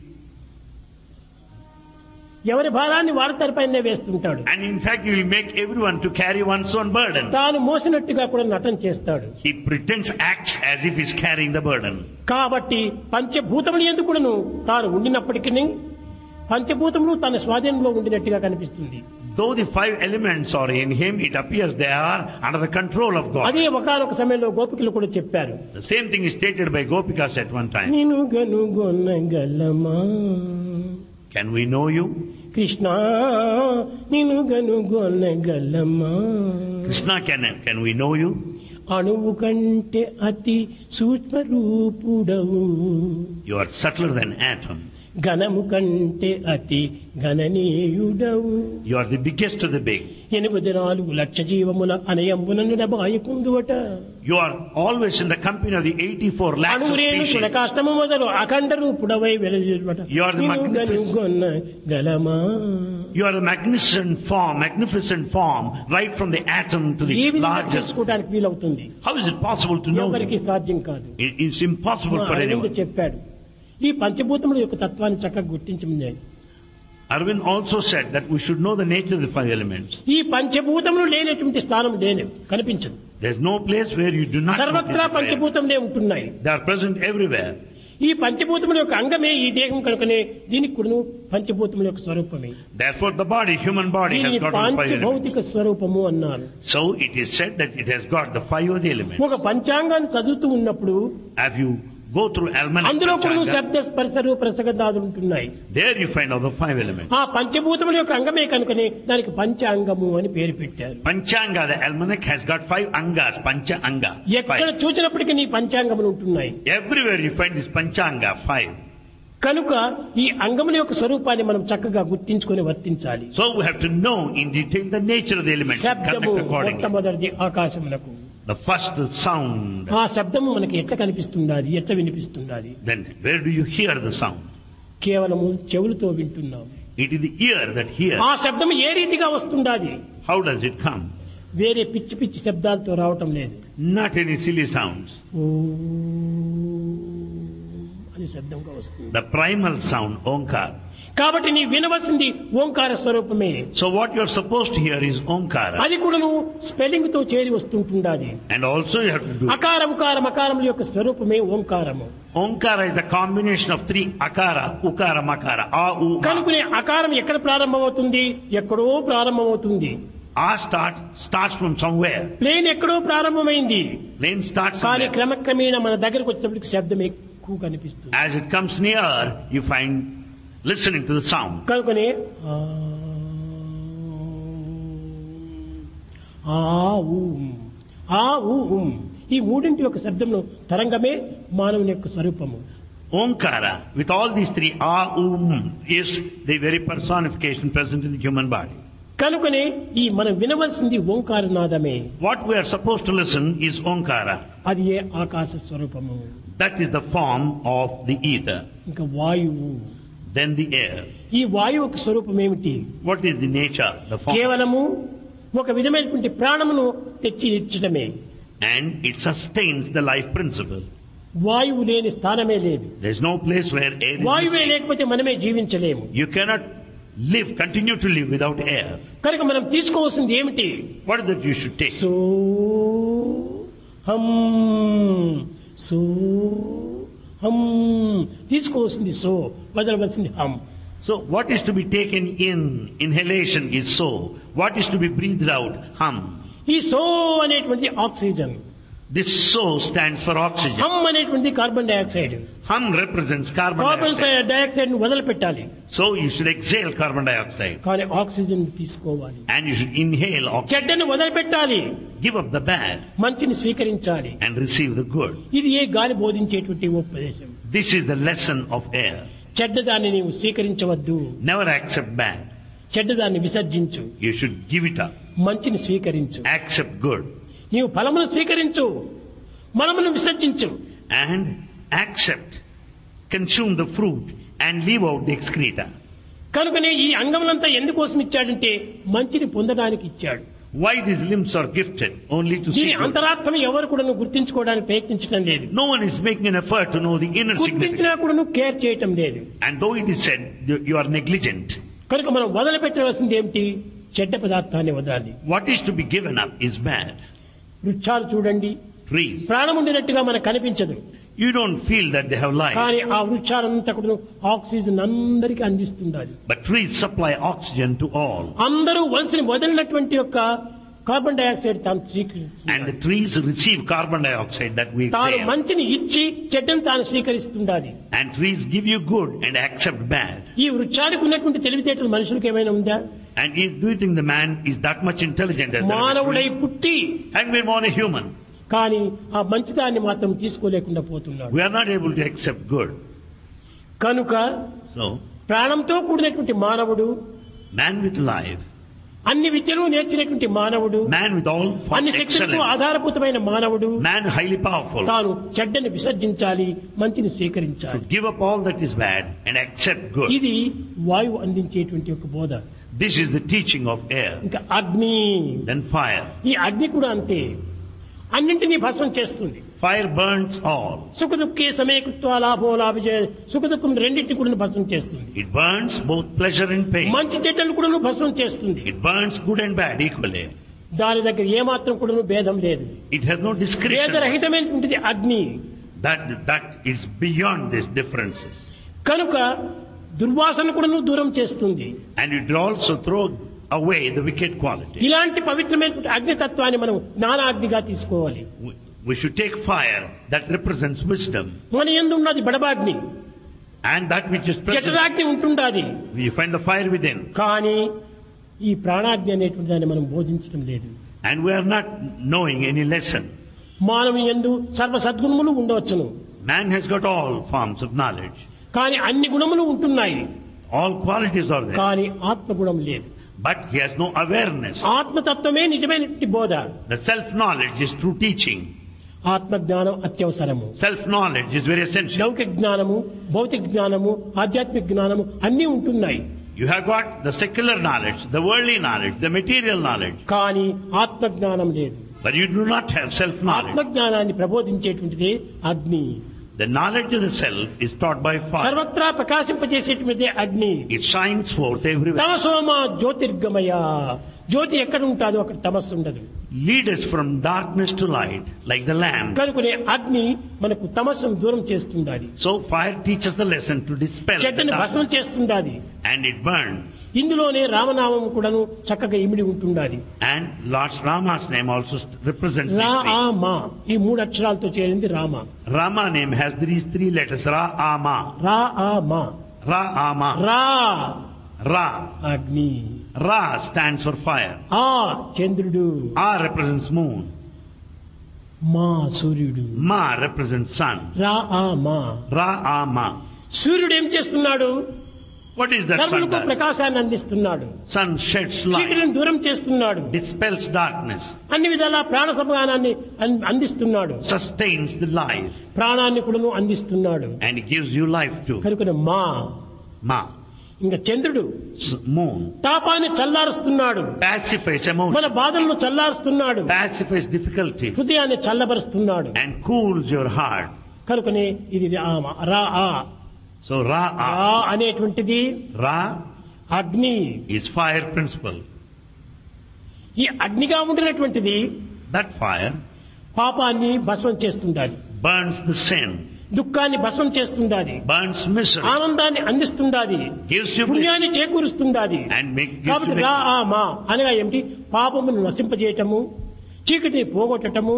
ఎవరి భారాన్ని వారి తనపైనే వేస్తుంటాడు. and in fact, he will make everyone to carry one's own burden. తాను మోసినట్టుగా కూడా నటన చేస్తాడు. He pretends, acts as if he's carrying the burden. కాబట్టి పంచభూతములు ఎందుకును తాను ఉండినప్పటికీ పంచభూతములు తన స్వాధీనంలో ఉండినట్టుగా కనిపిస్తుంది. Though the 5 elements are in him, it appears they are under the control of God. అదే ఒకానొక సమయంలో గోపికలు కూడా చెప్పారు. The same thing is stated by Gopikas at one time. నిన్ను గనుగొనగలమా Can we know you? Krishna నిన్ను గనుగొనగలమా Krishna, can we know you? అణువు కంటే అతి సూక్ష్మ రూపుడవు. You are subtler than atom. ఘనము కంటే అతి గణనీయుడవు. You are the biggest of the big. 84,00,000 జీవముల అనయంబునను నబాయకుందువట. You are always in the company of the 84 lakhs of అణురేణు species. కులకాష్టము మొదలు అఖండ రూపుడవై వెలయుదువట. You are the గలమా You are a magnificent form, right from the atom to the ఏ విధంగా largest. తెలుసుకోవడానికి వీలవుతుంది? How is it possible to know ఎవరికి you? సాధ్యం కాదు. It is impossible for Arvind anyone. చెప్పాడు ఈ పంచభూతముల యొక్క తత్వాన్ని చక్కగా గుర్తించమని. Arvind also said that we should know the nature of the 5 elements. ఈ పంచభూతములు లేనటువంటి స్థానం కనిపించదు. There is no place where you do not know సర్వత్రా these 5 elements. పంచభూతములే ఉంటున్నాయి. They are present everywhere. ఈ పంచభూతముల యొక్క అంగమే ఈ దేహం కనుకనే దీనికి కూడా పంచభూతముల యొక్క స్వరూపమే. Therefore the human body has దీనిని got all 5 elements. పంచభౌతిక స్వరూపము అన్నారు. So it is said that it has got the 5 of the elements. ఒక పంచాంగాన్ని చదువుతూ ఉన్నప్పుడు As you go through almanac, అందులో కూడా Panchanga, శబ్ద స్పర్శ రూప రసగంధాదులు ఉంటున్నాయి. there you find all the 5 elements. ఆ పంచభూతముల యొక్క అంగమే కనుకనే దానికి పంచాంగము అని పేరు పెట్టారు. Panchanga, the almanac has got 5 angas, Pancha Anga. ఎక్కడ 5. చూసినప్పటికీ నీ పంచాంగములు ఉంటున్నాయి. Everywhere you find this Panchanga, 5. కనుక ఈ అంగముల యొక్క స్వరూపాన్ని మనం చక్కగా గుర్తించుకొని వర్తించాలి. So we have to know in detail the nature of the elements and శబ్దము conduct accordingly. మొట్టమొదటిది ఆకాశమునకు. The first sound. ఆ శబ్దము మనకి ఎట్లా కనిపిస్తుండాలి, ఎట్లా వినిపిస్తుండాలి? Then where do you hear the sound? కేవలము చెవులతో వింటున్నాం. It is the ear that hears. ఆ శబ్దము ఏ రీతిగా వస్తుండాలి? How does it come? వేరే పిచ్చి పిచ్చి శబ్దాలతో రావటం లేదు. Not any silly sounds. అని శబ్దంగా వస్తుంది. The primal sound, Omkar. కాబట్టి నీ వినవలసింది ఓంకార స్వరూపమే. So what you are supposed to hear is Omkara. అది కూడా నువ్వు స్పెల్లింగ్ తో చేరి వస్తుంటుండాలి. And also you have to do. అకార ఉకార మకారముల యొక్క స్వరూపమే ఓంకారము. Omkara is a combination of 3 akara, ukara, makara. A, u, ma. కనుకనే అకారం ఎక్కడ ప్రారంభమవుతుంది? ఎక్కడో ప్రారంభమవుతుంది. A starts from somewhere. Plane ఎక్కడో ప్రారంభమైంది. Plane starts కానీ somewhere. క్రమక్రమేణా మన దగ్గరకు వచ్చేప్పటికి శబ్దం ఎక్కువ కనిపిస్తుంది. As it comes near, you find listening to the sound. కనుకనే ఈ మూడింటి యొక్క శబ్దంలో తరంగమే మానవుని యొక్క స్వరూపము. Omkara, with all these 3 A, U, is the very personification present in the human body. కనుకనే ఈ మనం వినవలసింది ఓంకారనాదమే. What we are supposed to listen is Omkara. అది ఏ ఆకాశ స్వరూపము. That is the form of the ether. ఇంకా వాయువు. Then the air. ఈ వాయువు యొక్క స్వరూపం ఏమిటి? What is the nature? The form. కేవలము ఒక విధమైనటువంటి ప్రాణమును తెచ్చి ఇచ్చడమే. And it sustains the life principle. వాయువు లేని స్థానమే లేదు. There is no place where air is వాయువే missing. లేకపోతే మనమే జీవించలేము. You cannot continue to live without air. కనుక మనం తీసుకోవాల్సింది ఏమిటి? What is that you should take? సో హం సో హం తీసుకోవాల్సింది సో, వదలవలసింది హం. So what is to be taken in, inhalation is so. What is to be breathed out, hum. ఈ సో అనేటువంటి oxygen, This so stands for oxygen. హమ్ అనేటువంటి carbon dioxide. Hum represents carbon carbon dioxide. Dioxide ను వదిలిపెట్టాలి, So you should exhale carbon dioxide. కానీ oxygen తీసుకోవాలి. And you should inhale oxygen. చెడ్డను వదిలిపెట్టాలి, Give up the bad మంచిని స్వీకరించాలి. and receive the good. ఇది ఏ గాలి బోధించేటువంటి ఉపదేశం. This is the lesson of air. చెడ్డదాన్ని నీవు స్వీకరించవద్దు, Never accept bad. చెడ్డదాన్ని విసర్జించు, You should give it up. మంచిని స్వీకరించు. Accept good. నీవు ఫలమును స్వీకరించు, మనమును విసర్జించు. And accept. Consume the fruit and leave out the excreta. కనుకనే ఈ అంగములంతా ఎందుకోసం ఇచ్చాడంటే మంచిని పొందడానికి ఇచ్చాడు. Why these limbs are gifted? Only to see దీని good. అంతరాత్మను ఎవరు కూడా గుర్తించుకోవడానికి ప్రయత్నించడం లేదు. No one is making an effort to know the inner గుర్తించినా significance. కూడా కేర్ చేయటం లేదు. And though it is said you are negligent, కనుక మనం వదిలిపెట్టవలసింది ఏమిటి? చెడ్డ పదార్థాన్ని వదలాలి. what is to be given up is bad. వృక్షాలు చూడండి, Trees. ప్రాణం ఉండినట్టుగా మనకు కనిపించదు, You don't feel that they have life. కానీ ఆ వృక్షాలంతా కూడా ఆక్సిజన్ అందరికీ అందిస్తుండాలి. But trees supply oxygen to all. అందరూ వదిలినటువంటి యొక్క కార్బన్ డైఆక్సైడ్ తాను And the స్వీకరిస్తుంది. trees receive carbon dioxide that we తాను exhale. మంచిని ఇచ్చి చెడ్డను తాను స్వీకరిస్తుండాలి. And trees give you good and accept bad. ఈ వృక్షానికి ఉన్నటువంటి తెలివితేటలు మనుషులకు ఏమైనా ఉందా? And do you think the man is that much intelligent as the మానవుడై tree? పుట్టి And we're born a human. కానీ ఆ మంచిదాన్ని మాత్రం తీసుకోలేకుండా పోతున్నాడు. We are not able to accept good. కనుక So, ప్రాణంతో కూడినటువంటి మానవుడు, man with life, అన్ని విద్యలు నేర్చినటువంటి మానవుడు, man with all అన్ని శక్తులకు excellence, ఆధారభూతమైన మానవుడు man highly powerful, తాను చెడ్డని విసర్జించాలి, మంచిని స్వీకరించాలి. to give up all that is bad and accept good. ఇది వాయువు అందించేటువంటి ఒక బోధ. This is the teaching of air. ఇంకా అగ్ని, Then fire. ఈ అగ్ని కూడా అంతే, అన్నింటినీ భస్మం చేస్తుంది. Fire burns all. సుఖ దుఃఖే సమయకృత్వ లాభో లాభజయ, సుఖ దుఃఖం రెండింటిని కూడా భస్మం చేస్తుంది. It burns both pleasure and pain. మంచి చెడ్డలు కూడా భస్మం చేస్తుంది. It burns good and bad equally. దాని దగ్గర ఏమాత్రం కూడా భేదం లేదు. It has no discretion. భేదరహితమైనటువంటిది అగ్ని. That is beyond these differences. కనుక దుర్వాసన కూడా దూరం చేస్తుంది. And it will also throw away the wicked quality. ఇలాంటి పవిత్రమైనటువంటి అగ్నితత్వాన్ని మనం జ్ఞానాగ్నిగా తీసుకోవాలి. We should take fire that represents wisdom. మన యందు ఉన్నది బడబాగ్ని, And that which is present, జఠరాగ్ని ఉంటుండాది. we find the fire within. కానీ ఈ ప్రాణాగ్ని అనేటువంటి దాన్ని మనం బోధించడం లేదు. And we are not knowing any lesson. మానవుని యందు సర్వ సద్గుణములు ఉండవచ్చును, Man has got all forms of knowledge. కానీ అన్ని గుణములు ఉంటున్నాయి, All qualities are there. కానీ ఆత్మగుణం లేదు. But he has no awareness. ఆత్మతత్వమే నిజమైనటువంటి బోధ. The self-knowledge is true teaching. ఆత్మజ్ఞానం అత్యవసరము. Self-knowledge is very essential. లౌకిక జ్ఞానము, భౌతిక జ్ఞానము, ఆధ్యాత్మిక జ్ఞానము అన్నీ ఉంటున్నాయి, You have got the secular knowledge, the worldly knowledge, the material knowledge. కానీ ఆత్మజ్ఞానం లేదు. But you do not have self-knowledge. ఆత్మజ్ఞానాన్ని ప్రబోధించేటువంటిదే అగ్ని. The knowledge of the self is taught by fire. సర్వత్రా ప్రకాశింపజేసేటువంటిదే అగ్ని. It shines forth everywhere. తమసోమ జ్యోతిర్గమయ, జ్యోతి ఎక్కడ ఉంటుందో అక్కడ తమస్సు ఉండదు. Lead us from darkness to light, like the lamp. కనుకనే అగ్ని మనకు తమస్సును దూరం చేస్తుండాలి, So fire teaches the lesson to dispel the చెడ్డని భస్మం darkness. చేస్తుండాలి. And it burns. ఇందులోనే రామనామం కూడాను చక్కగా ఇమిడి ఉంటుండాలి. And Lord Rama's name also represents రా these ఆ three. మా, ఈ మూడు అక్షరాలతో చేరింది Rama. Rama name has these three letters. Ra, Ama. రా ఆ మా. Ra, Ama. రా Ra. అగ్ని, Ra stands for fire. ఆ చంద్రుడు, A represents moon. మా సూర్యుడు. Ma represents sun. రా ఆ మా. Ra, Ama. సూర్యుడు ఏం చేస్తున్నాడు? What is that sun సర్వులకు does? ప్రకాశాన్ని అందిస్తున్నాడు, Sun sheds light, చీకటిని దూరం చేస్తున్నాడు, dispels darkness, అన్ని విధాలా ప్రాణ సమానాన్ని అందిస్తున్నాడు, sustains the life, ప్రాణాన్ని కూడా అందిస్తున్నాడు. and gives you life too. కనుక మా. Ma. ఇంకా చంద్రుడు Moon. తాపాన్ని చల్లారుస్తున్నాడు, Pacifies మన emotion, బాధలను చల్లారుస్తున్నాడు, pacifies difficulty, హృదయాన్ని చల్లబరుస్తున్నాడు. and cools your heart. కనుకనే ఇది రా ఆ. So Ra, రా అనేటువంటిది Ra అగ్ని. is fire principle. ఈ అగ్నిగా ఉండినటువంటిది That fire, పాపాన్ని భస్మం చేస్తుండాలి, burns the sin, దుఃఖాన్ని భస్మం చేస్తుండాలి, burns misery, ఆనందాన్ని అందిస్తుండాలి, gives you bliss, పుణ్యాన్ని చేకూరుస్తుండాలి. and gives కాబట్టి you రా ఆ మా అనగా ఏమిటి? పాపమును నశింపజేయటము, చీకటిని పోగొట్టటము.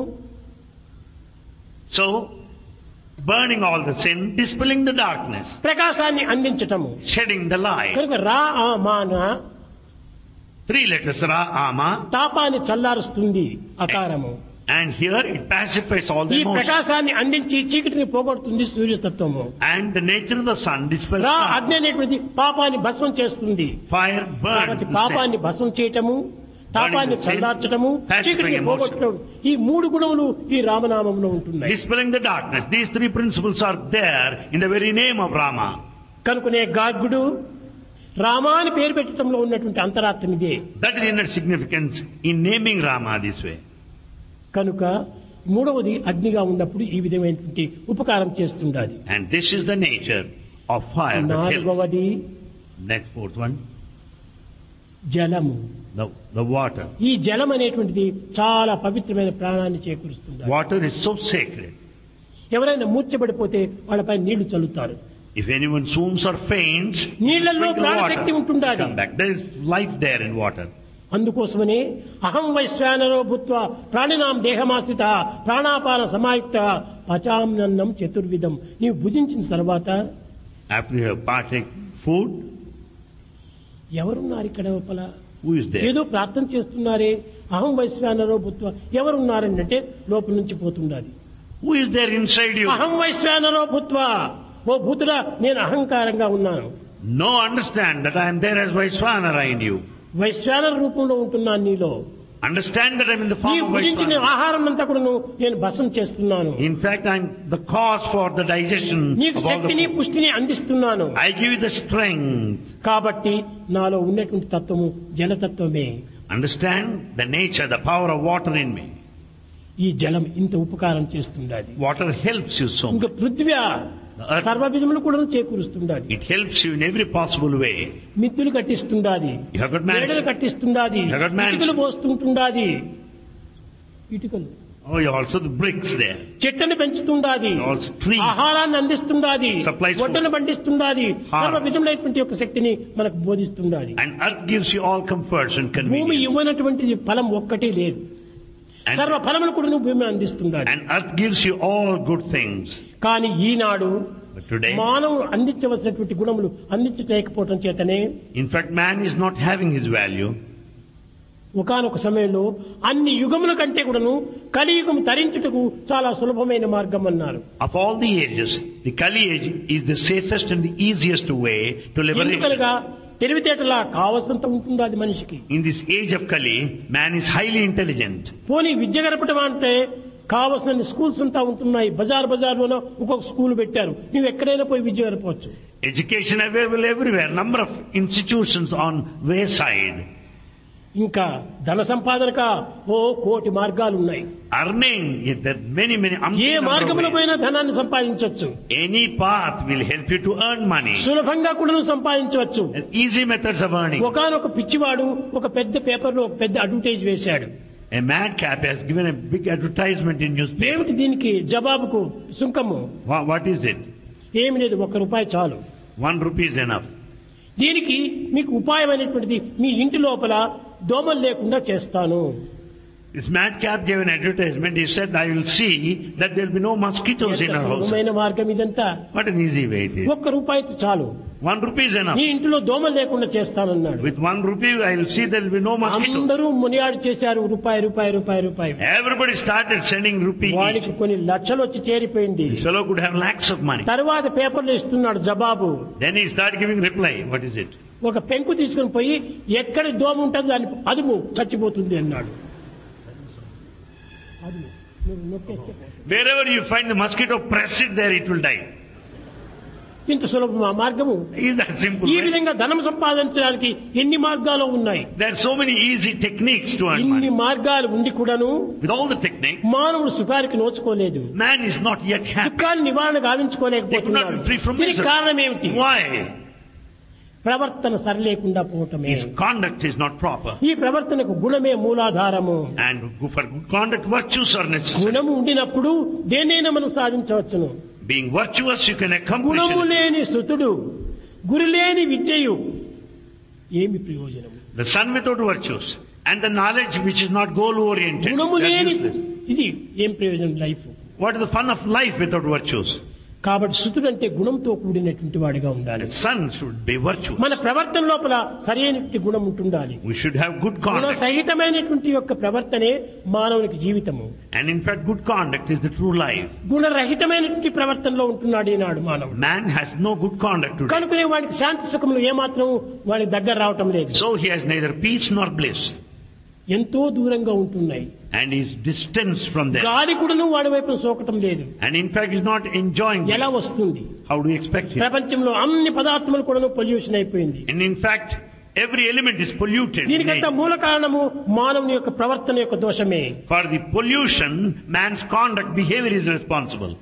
So, burning all the sin, dispelling the darkness, ప్రకాశాన్ని అందించటము. shedding the light. కనుక రా ఆ మాన 3 letters Ra, Ama, తాపాన్ని చల్లారుస్తుంది అకారము. and here it pacifies all the ఈ emotions. ప్రకాశాన్ని అందించి చీకటిని పోగొడుతుంది సూర్యతత్వము. And the nature of the sun dispels రా darkness. అగ్ని అనేటువంటి పాపాన్ని భస్మం చేస్తుంది. Fire burns కాబట్టి the sin. పాపాన్ని భస్మం చేయటము, తాపాన్ని sin, చల్లార్చటము, pacifying చీకటిని emotion. పోగొట్టడం, ఈ 3 గుణములు ఈ రామనామంలో ఉంటున్నాయి. Dispelling the darkness. These 3 principles are there in the very name of Rama. కనుకనే గార్గుడు రామా అని పేరు పెట్టడంలో ఉన్నటువంటి అంతరార్థం ఇదే. That is the inner significance in naming Rama this way. కనుక మూడవది అగ్నిగా ఉన్నప్పుడు ఈ విధమైనటువంటి ఉపకారం చేస్తుండాలి. And this is the nature of fire. that helps. నాలుగవది Next, 4th one, జలము. the water. ఈ జలం అనేటువంటిది చాలా పవిత్రమైన ప్రాణాన్ని చేకూరుస్తుంది. Water is so sacred. ఎవరైనా మూర్ఛపడిపోతే వాళ్ళపై నీళ్లు చల్లుతారు. If anyone swoons or faints, నీళ్లలో sprinkle ప్రాణశక్తి water. ఉంటుండాలి. Come back. There is life there in water. అందుకోసమనే అహం వైశ్వానరో భూత్వా ప్రాణినాం దేహమాశ్రిత ప్రాణాపాన సమాయుక్త పచామ్నన్నం చతుర్విధం. నీవు భుజించిన తర్వాత After you have partaken food, ఎవరున్నారు ఇక్కడ లోపల? who is there? ఏదో ప్రార్థన చేస్తున్నారే, అహం వైశ్వానరో భూత్వా ఎవరున్నారని అంటే లోపల నుంచి పోతుండాలి. Who is there inside you? అహం వైశ్వానరో భూత్వా, ఓ భూతుడా నేను అహంకారంగా ఉన్నాను. No, understand that I am there as Vaishvanara in you. వైశ్వానర రూపంలో ఉంటున్నాను నీలో. Understand that I am in the నీ form of భుజించిన Vaishvanara. ఆహారం అంతా కూడా నేను భస్మం చేస్తున్నాను. In fact, I am the cause for the digestion నీకు of all శక్తిని the food. పుష్టిని అందిస్తున్నాను. I give you the strength. కాబట్టి నాలో ఉన్నటువంటి తత్వము జలతత్వమే. Understand the nature, the power of water in me. ఈ జలం ఇంత ఉపకారం చేస్తుండాలి. Water helps you so ఇంకా much. పృథ్వీ The earth, సర్వవిధములు కూడా చేకూరుస్తుండాలి. it helps you in every possible way. మిత్తులు కట్టిస్తుండాలి, You have got మేడలు man. కట్టిస్తుండాలి, You have got mansion. ఇటుకలు పోస్తుంటుండాలి. ఇటుకలు Oh, you also the bricks there. చెట్లను పెంచుతుండాలి, Also trees. ఆహారాన్ని అందిస్తుండాలి, Supplies food. ఒడ్డును పండిస్తుండాలి. Harm. సర్వ విధములైనటువంటి యొక్క శక్తిని మనకు బోధిస్తుండాలి. And earth gives you all comforts and భూమి convenience. ఇవ్వనటువంటి ఫలం ఒక్కటే లేదు. సర్వ And, ఫలములు కూడా భూమి అందిస్తుండాలి. and earth gives you all good things. కానీ ఈనాడు But today, మానవుడు అందించవలసినటువంటి గుణములు అందించలేకపోవటం చేతనే in fact, man is not having his value. ఒకానొక సమయంలో అన్ని యుగముల కంటే కూడాను కలియుగం తరించుటకు చాలా సులభమైన మార్గం అన్నారు. Of all the ages, the Kali age is the safest and the easiest way to liberate. ఎందుకనగా తెలివితేటలా కావలసినంత ఉంటుంది అది మనిషికి. In this age of Kali, man is highly intelligent. పోనీ విద్య గడపటం అంటే కావలసిన స్కూల్స్ అంతా ఉంటున్నాయి. బజార్లోనో ఒక్కొక్క స్కూల్ పెట్టారు. నువ్వు ఎక్కడైనా పోయి విద్య గడపవచ్చు. Education available everywhere. Number of institutions on wayside. ఇంకా ధన సంపాదనక కోటి మార్గాలు ఉన్నాయి. Earning, there are many A number of మార్గంలో ways. పోయినా ధనాన్ని సంపాదించవచ్చు. Any path will help you to earn money. సులభంగా కూడా సంపాదించవచ్చు. There are easy methods of earning. ఒకనొక పిచ్చివాడు ఒక పెద్ద పేపర్లో ఒక పెద్ద అడ్వర్టైజ్ వేశాడు. A madcap has given a big advertisement in newspaper. ఏమిటి దీనికి జవాబుకు సుంకము? What is it? ఏమి లేదు, ₹1 చాలు. 1 rupee is enough. దీనికి మీకు ఉపాయం అనేటువంటిది మీ ఇంటి లోపల దోమలు లేకుండా చేస్తాను. This madcap gave an advertisement. He said, I will see that there will be no mosquitoes in our house. సులభమైన మార్గం ఇదంతా. What an easy way it is. ₹1 చాలు. 1 rupee is enough. నీ ఇంటిలో దోమలు లేకుండా చేస్తానన్నాడు. With 1 rupee, I will see there will be no mosquitoes. అందరూ మునియాడు చేశారు. రూపాయి. Everybody started sending rupee వాడికి each. కొన్ని లక్షలు వచ్చి చేరిపోయింది. This fellow could have lakhs of money. తర్వాత పేపర్లో ఇస్తున్నాడు జవాబు. Then he started giving reply. What is it? ఒక పెంకు తీసుకుని పోయి ఎక్కడ దోమ ఉంటుందో దాన్ని అదుపు చచ్చిపోతుంది అన్నాడు. అది మీరు నొక్కేస్తే Wherever you find the mosquito, press it there, it will die. ఇంత సులభం ఆ మార్గము. Is that simple? ఈ Way? విధంగా ధనం సంపాదించడానికి ఎన్ని మార్గాలు ఉన్నాయి. There are so many easy techniques to earn ఇన్ని money. మార్గాలు ఉండి కూడాను With all the techniques, మానవుడు సుఖానికి నోచుకోలేదు. man is not yet happy. దుఃఖాన్ని నివారణ They could గావించుకోలేకపోతున్నాడు. not be free from దీనికి misery. కారణం ఏమిటి? Why? ప్రవర్తన సరిలేకుండా పోవటమే. His conduct is not proper. ఈ ప్రవర్తనకు గుణమే మూలాధారము. And for good conduct, virtues are necessary. గుణము ఉండినప్పుడు దేనైనా మనం సాధించవచ్చును. Being virtuous, you can accomplish గుణము it. లేని స్తుతుడు, గురి లేని విద్యయు ఏమి ప్రయోజనం? The son without virtues and the knowledge which is not goal oriented. గుణము లేని ఇది ఏం ప్రయోజనం life? What is the fun of life without virtues? కాబట్టి స్తుతుడు అంటే గుణంతో కూడినటువంటి వాడిగా ఉండాలి. The son should be virtuous. మన ప్రవర్తన లోపల సరైనటువంటి గుణం ఉంటుండాలి. We should have good Guna conduct. సహితమైనటువంటి యొక్క ప్రవర్తనే మానవునికి జీవితము. And in fact, good conduct is the true life. గుణరహితమైనటువంటి ప్రవర్తనలో ఉంటున్నాడు ఈనాడు మానవుడు. Man has no good conduct today. కనుకనే వాడికి శాంతి సుఖములు ఏమాత్రం వాడికి దగ్గర రావటం లేదు. So he has neither peace nor bliss. ఎంతో దూరంగా ఉంటున్నాయి. And is distanced from them. గాలి కూడాను వాడి వైపు సోకటం లేదు. And in fact is not enjoying ఎలా it. వస్తుంది? How do you expect it? ప్రపంచంలో అన్ని పదార్థములు కూడాను పొల్యూషన్ అయిపోయింది. And in fact, every element is polluted. దీనికంతా మూల కారణము మానవుని యొక్క ప్రవర్తన యొక్క దోషమే. For the pollution, man's conduct, behavior is responsible.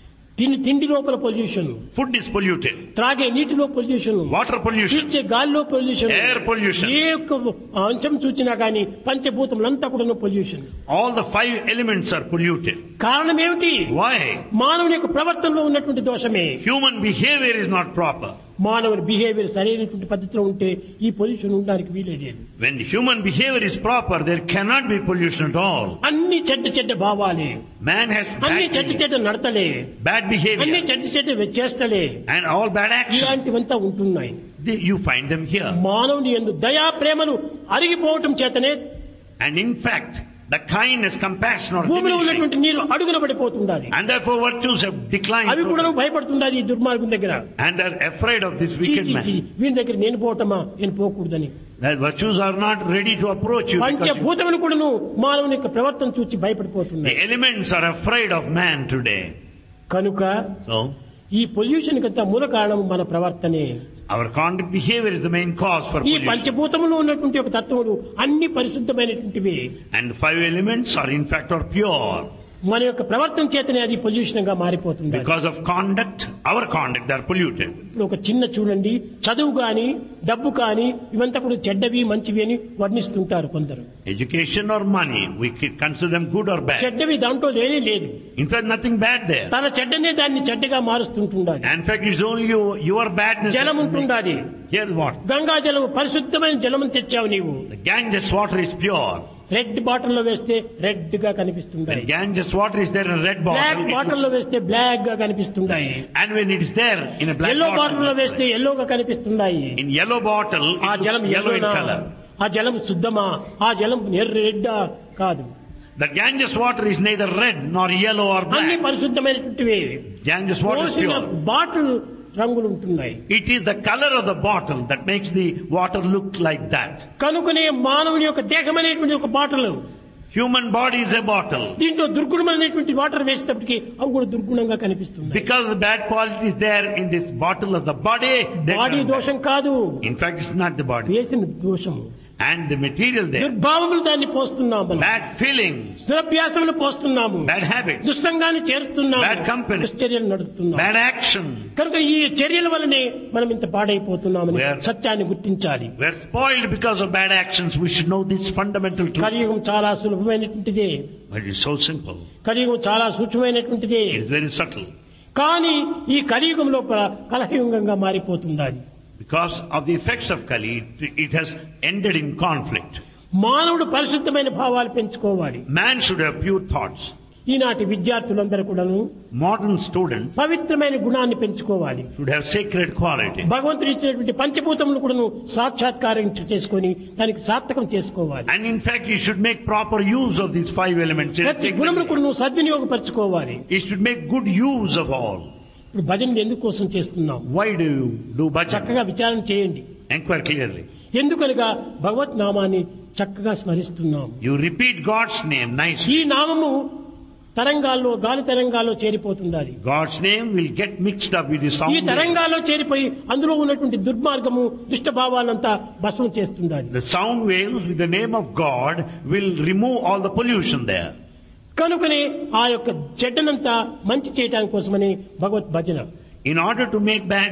తిండి లోపల పొల్యూషన్, Food is polluted. త్రాగే నీటిలో పొల్యూషన్, Water pollution. పీల్చే గాలిలో పొల్యూషన్, Air pollution. ఏ ఒక్క అంశం చూసినా గానీ పంచభూతములంతా కూడా pollution. All the 5 elements are polluted. కారణం ఏమిటి? Why? మానవుని యొక్క ప్రవర్తనలో ఉన్నటువంటి దోషమే. Human behavior is not proper. మానవుని బిహేవియర్ సరైనటువంటి పద్ధతిలో ఉంటే ఈ పొల్యూషన్ ఉండడానికి వీలేదు. When human behavior is proper, there cannot be pollution at all. అన్ని చెడ్డ భావాలే, Man has అన్ని bad చెడ్డ నడతలే, bad అన్ని behavior చెడ్డ చేష్టలే, and all bad actions. ఇలాంటివంతా ఉంటున్నాయి. You find them here. మానవుని యందు దయా ప్రేమలు అరిగిపోవటం చేతనే And in fact, the kindness, compassion are భూమిలో diminishing. ఉన్నటువంటి నీరు అడుగున పడిపోతుండాలి. And therefore virtues have declined. అవి కూడా భయపడుతుండాలి ఈ దుర్మార్గం దగ్గర. And are afraid of this wicked man. వీని దగ్గర నేను పోవటమా, నేను పోకూడదని. That virtues are not ready to approach you. because పంచభూతములు కూడాను మానవుని యొక్క ప్రవర్తన చూసి the భయపడిపోతున్నాయి. elements are afraid of man today. కనుక So, ఈ పొల్యూషన్ కంతా మూల కారణం మన ప్రవర్తనే. our conduct behavior is the main cause for ఈ pollution. పంచభూతములు ఉన్నటువంటి ఒక తత్వములు అన్ని పరిశుద్ధమైనటువంటివి. And 5 elements are in fact are pure. మన యొక్క ప్రవర్తన చేతనే అది పొల్యూషన్ గా మారిపోతుంది. Because of conduct, our conduct, they are polluted. ఇప్పుడు ఒక చిన్న చూడండి, చదువు గాని డబ్బు కాని ఇవంతా కూడా చెడ్డవి మంచివి అని వర్ణిస్తుంటారు కొందరు. Education or money, we consider them good or bad. చెడ్డవి దాంట్లో లేనే లేదు. In fact, nothing bad there. తన చెడ్డనే దాన్ని చెడ్డగా మారుస్తుంటుండాలి. And in fact, it's only your badness. జలం ఉంటుండాలి. Here's what? గంగా జలం పరిశుద్ధమైన జలం తెచ్చావు నీవు. The Ganges water is pure. Red bottle లో వేస్తే రెడ్ గా కనిపిస్తుంటాయి. When Ganges water is there in a red black bottle, bottle లో వేస్తే బ్లాక్ గా కనిపిస్తుంటాయి. and when it is there in a black yellow bottle లో bottle, వేస్తే ఎల్లోగా కనిపిస్తున్నాయి. in yellow bottle, ఆ it జలం looks yellow in ఎల్లోనా? color. ఆ జలం శుద్ధమా? ఆ జలం రెడ్డా? కాదు. The Ganges water is neither red nor yellow or అన్ని black. పరిశుద్ధమైనటువంటివి. Ganges water is పోసిన pure. బాటిల్ రంగులు ఉంటున్నాయి. It is the color of the bottle that makes the water look like that. కనుకనే మానవుని యొక్క దేహం అనేటువంటి ఒక bottle, Human body is a bottle. దీంట్లో దుర్గుణమైనటువంటి వాటర్ వేసేటప్పటికి అవి కూడా దుర్గుణంగా కనిపిస్తుంది. Because the bad quality is there in this bottle of the body, they body turn bad. దోషం కాదు, In fact, it's not the body. వేసిన దోషం. And the material there, దుర్భావములు దాన్ని పోస్తున్నాము, bad feelings, దురభ్యాసములు పోస్తున్నాము, bad habits, దుస్సంగాన్ని చేరుతున్నాము, Bad company. దుశ్చర్యలు నడుపుతున్నాము. bad action. కనుక ఈ చర్యల వల్లనే మనం ఇంత పాడైపోతున్నామని Where- సత్యాన్ని గుర్తించాలి. We're spoiled because of bad actions. We should know this fundamental truth. కలియుగం చాలా సులభమైనటువంటిదే, But it's so simple. కలియుగం చాలా సూక్ష్మమైనటువంటిదే. It's very subtle. కానీ ఈ కలియుగం లోపల కలహయుగంగా మారిపోతుండాలి. Because of the effects of Kali, it has ended in conflict. మానవుడు పరిశుద్ధమైన భావాలు పెంచుకోవాలి. Man should have pure thoughts. ఈనాటి విద్యార్థులందరూ కూడాను Modern students పవిత్రమైన గుణాన్ని పెంచుకోవాలి. should have sacred quality. భగవంతుడు ఇచ్చినటువంటి పంచభూతములు కూడాను సాక్షాత్కారం చేసుకొని దానికి సార్థకం చేసుకోవాలి. And in fact, you should make proper use of these 5 elements. ప్రతి గుణములు కూడాను సద్వినియోగపరచుకోవాలి. You should make good use of all. ఇప్పుడు భజనలు ఎందుకోసం చేస్తున్నాం? Why do you do bhajan? చక్కగా విచారణ చేయండి. Enquire clearly. ఎందుకనగా భగవత్ నామాన్ని చక్కగా స్మరిస్తున్నాం. You repeat God's name nicely. ఈ నామము తరంగాల్లో గాలి తరంగాల్లో చేరిపోతుండాలి. God's name will get mixed up with the ఈ sound wave. తరంగాల్లో చేరిపోయి అందులో ఉన్నటువంటి దుర్మార్గము దుష్టభావాలంతా భస్మం చేస్తుండాలి. The sound waves with the name of God will remove all the pollution there. కనుకనే ఆ యొక్క చెడ్డనంతా మంచి చేయడానికి కోసమని భగవత్ భజన. In order to make bad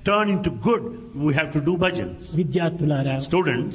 turn into good, we have to do bhajans. విద్యార్థులారా, Students,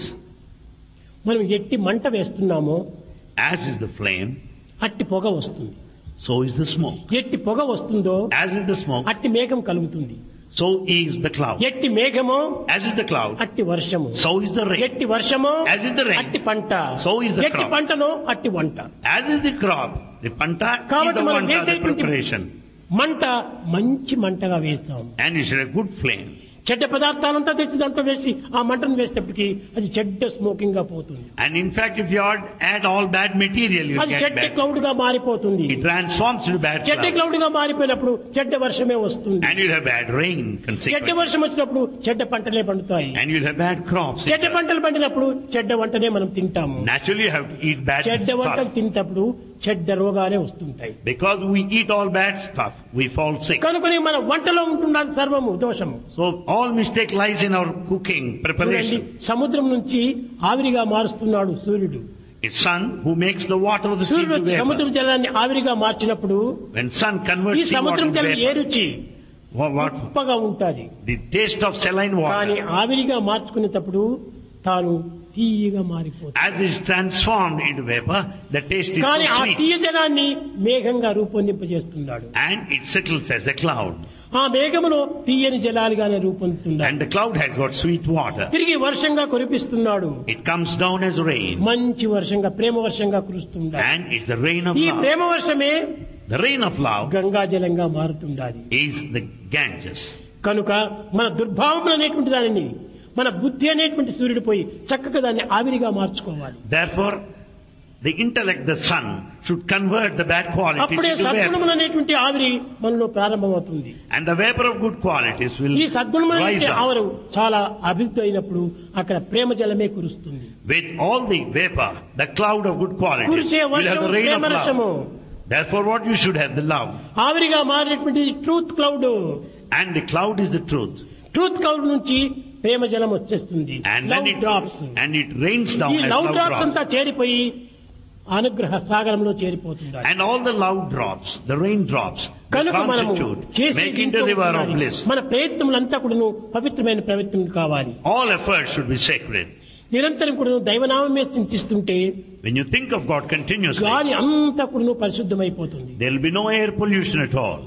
మనం ఎట్టి మంట వేస్తున్నామో as is the flame, అట్టి పొగ వస్తుంది. so is the smoke. ఎట్టి పొగ వస్తుందో As is the smoke, అట్టి మేఘం కలుగుతుంది. so is the cloud. ఎట్టి మేఘమో As is the cloud, అట్టి వర్షము. so is the rain. ఎట్టి వర్షమో As is the rain, అట్టి పంట. so is the ఎట్టి crop. పంటనో అట్టి వంట. As is the crop, the panta is కాబట్టి the మనం vanta, the వేసేటువంటి preparation. మంట మంచి మంటగా వేస్తాం. And you should have good flame. చెడ్డ పదార్థాలంతా తెచ్చి దాంట్లో వేసి ఆ మంటను వేసేటప్పటికి అది చెడ్డ స్మోకింగ్ గా పోతుంది. And in fact, if you add all bad material, you అది get చెడ్డ bad. క్లౌడ్ గా మారిపోతుంది. It transforms into bad చెడ్డ cloud. క్లౌడ్ గా మారిపోయినప్పుడు చెడ్డ వర్షమే వస్తుంది. And you'll have bad rain చెడ్డ consequently. వర్షం వచ్చినప్పుడు చెడ్డ పంటలే పండుతాయి. And you'll have bad crops. చెడ్డ పంటలు పండినప్పుడు చెడ్డ వంటనే మనం తింటాము. Naturally, you have to eat bad చెడ్డ వంటలు stuff. తింటప్పుడు చెడ్డ రోగాలే వస్తుంటాయి. Because we eat all bad stuff, we fall sick. కనుకని మన వంటలో ఉంటున్నది సర్వము దోషము. So all mistake lies in our cooking చూడండి, preparation. సముద్రం నుంచి ఆవిరిగా మారుస్తున్నాడు సూర్యుడు. It's sun who makes the water of the sea సూర్యుడు to సముద్రం vapor. జలాన్ని ఆవిరిగా మార్చినప్పుడు When sun ఈ converts sea water సముద్రం to జలం ఏ vapor, రుచి what? ఉప్పగా ఉంటుంది. The taste of saline కానీ water, ఆవిరిగా మార్చుకునేటప్పుడు తాను తీయగా మారిపోతుంది. as is transformed into vapor, the taste is కానీ so ఆ sweet. తీయ జలాన్ని మేఘంగా రూపొందింపజేస్తున్నాడు. And it settles as a cloud. ఆ మేఘములో తీయని జలాలుగానే రూపొందుతున్నాడు. And the cloud has got sweet water. తిరిగి వర్షంగా కురిపిస్తున్నాడు. It comes down as rain. మంచి వర్షంగా ప్రేమ వర్షంగా కురుస్తున్నాడు. And it's the rain of ఈ love. ప్రేమ వర్షమే The rain of love Ganga జలంగా మారుతుండాలి. is the Ganges. కనుక మన దుర్భావములు అనేటువంటి దానిని మన బుద్ధి అనేటువంటి సూర్యుడు పోయి చక్కగా దాన్ని ఆవిరిగా మార్చుకోవాలి. Therefore, the intellect, the sun, should convert the bad qualities అప్పుడే into సద్గుణములు vapor. అనేటువంటి ఆవిరి మనలో ప్రారంభమవుతుంది. And the vapor of good qualities will ఈ సద్గుణములు rise అనేటువంటి up. ఆవిరి చాలా అభివృద్ధి అయినప్పుడు అక్కడ ప్రేమ జలమే కురుస్తుంది. With all the vapor, the cloud of good qualities కురిసే will have వర్షం the rain of ప్రేమ రసము. love. Therefore, what you should have, the love. ఆవిరిగా మారినటువంటి truth cloud. And the cloud is the truth. Truth cloud నుంచి ప్రేమ జలం వచ్చేస్తుంది. And love then drops. it rains down ఈ as love love drops drops. అంతా చేరిపోయి అనుగ్రహ సాగరంలో చేరిపోతుంది. And all the love drops, the rain drops, the కనుక మనము constitute, చేసే make into river of bliss. మన ప్రయత్నములంతా కూడాను పవిత్రమైన ప్రయత్నం కావాలి. All efforts should be sacred. నిరంతరం కూడా దైవనామమే చింతిస్తుంటే When you think of God continuously, గాలి అంతా కూడా పరిశుద్ధమైపోతుంది. there will be no air pollution at all.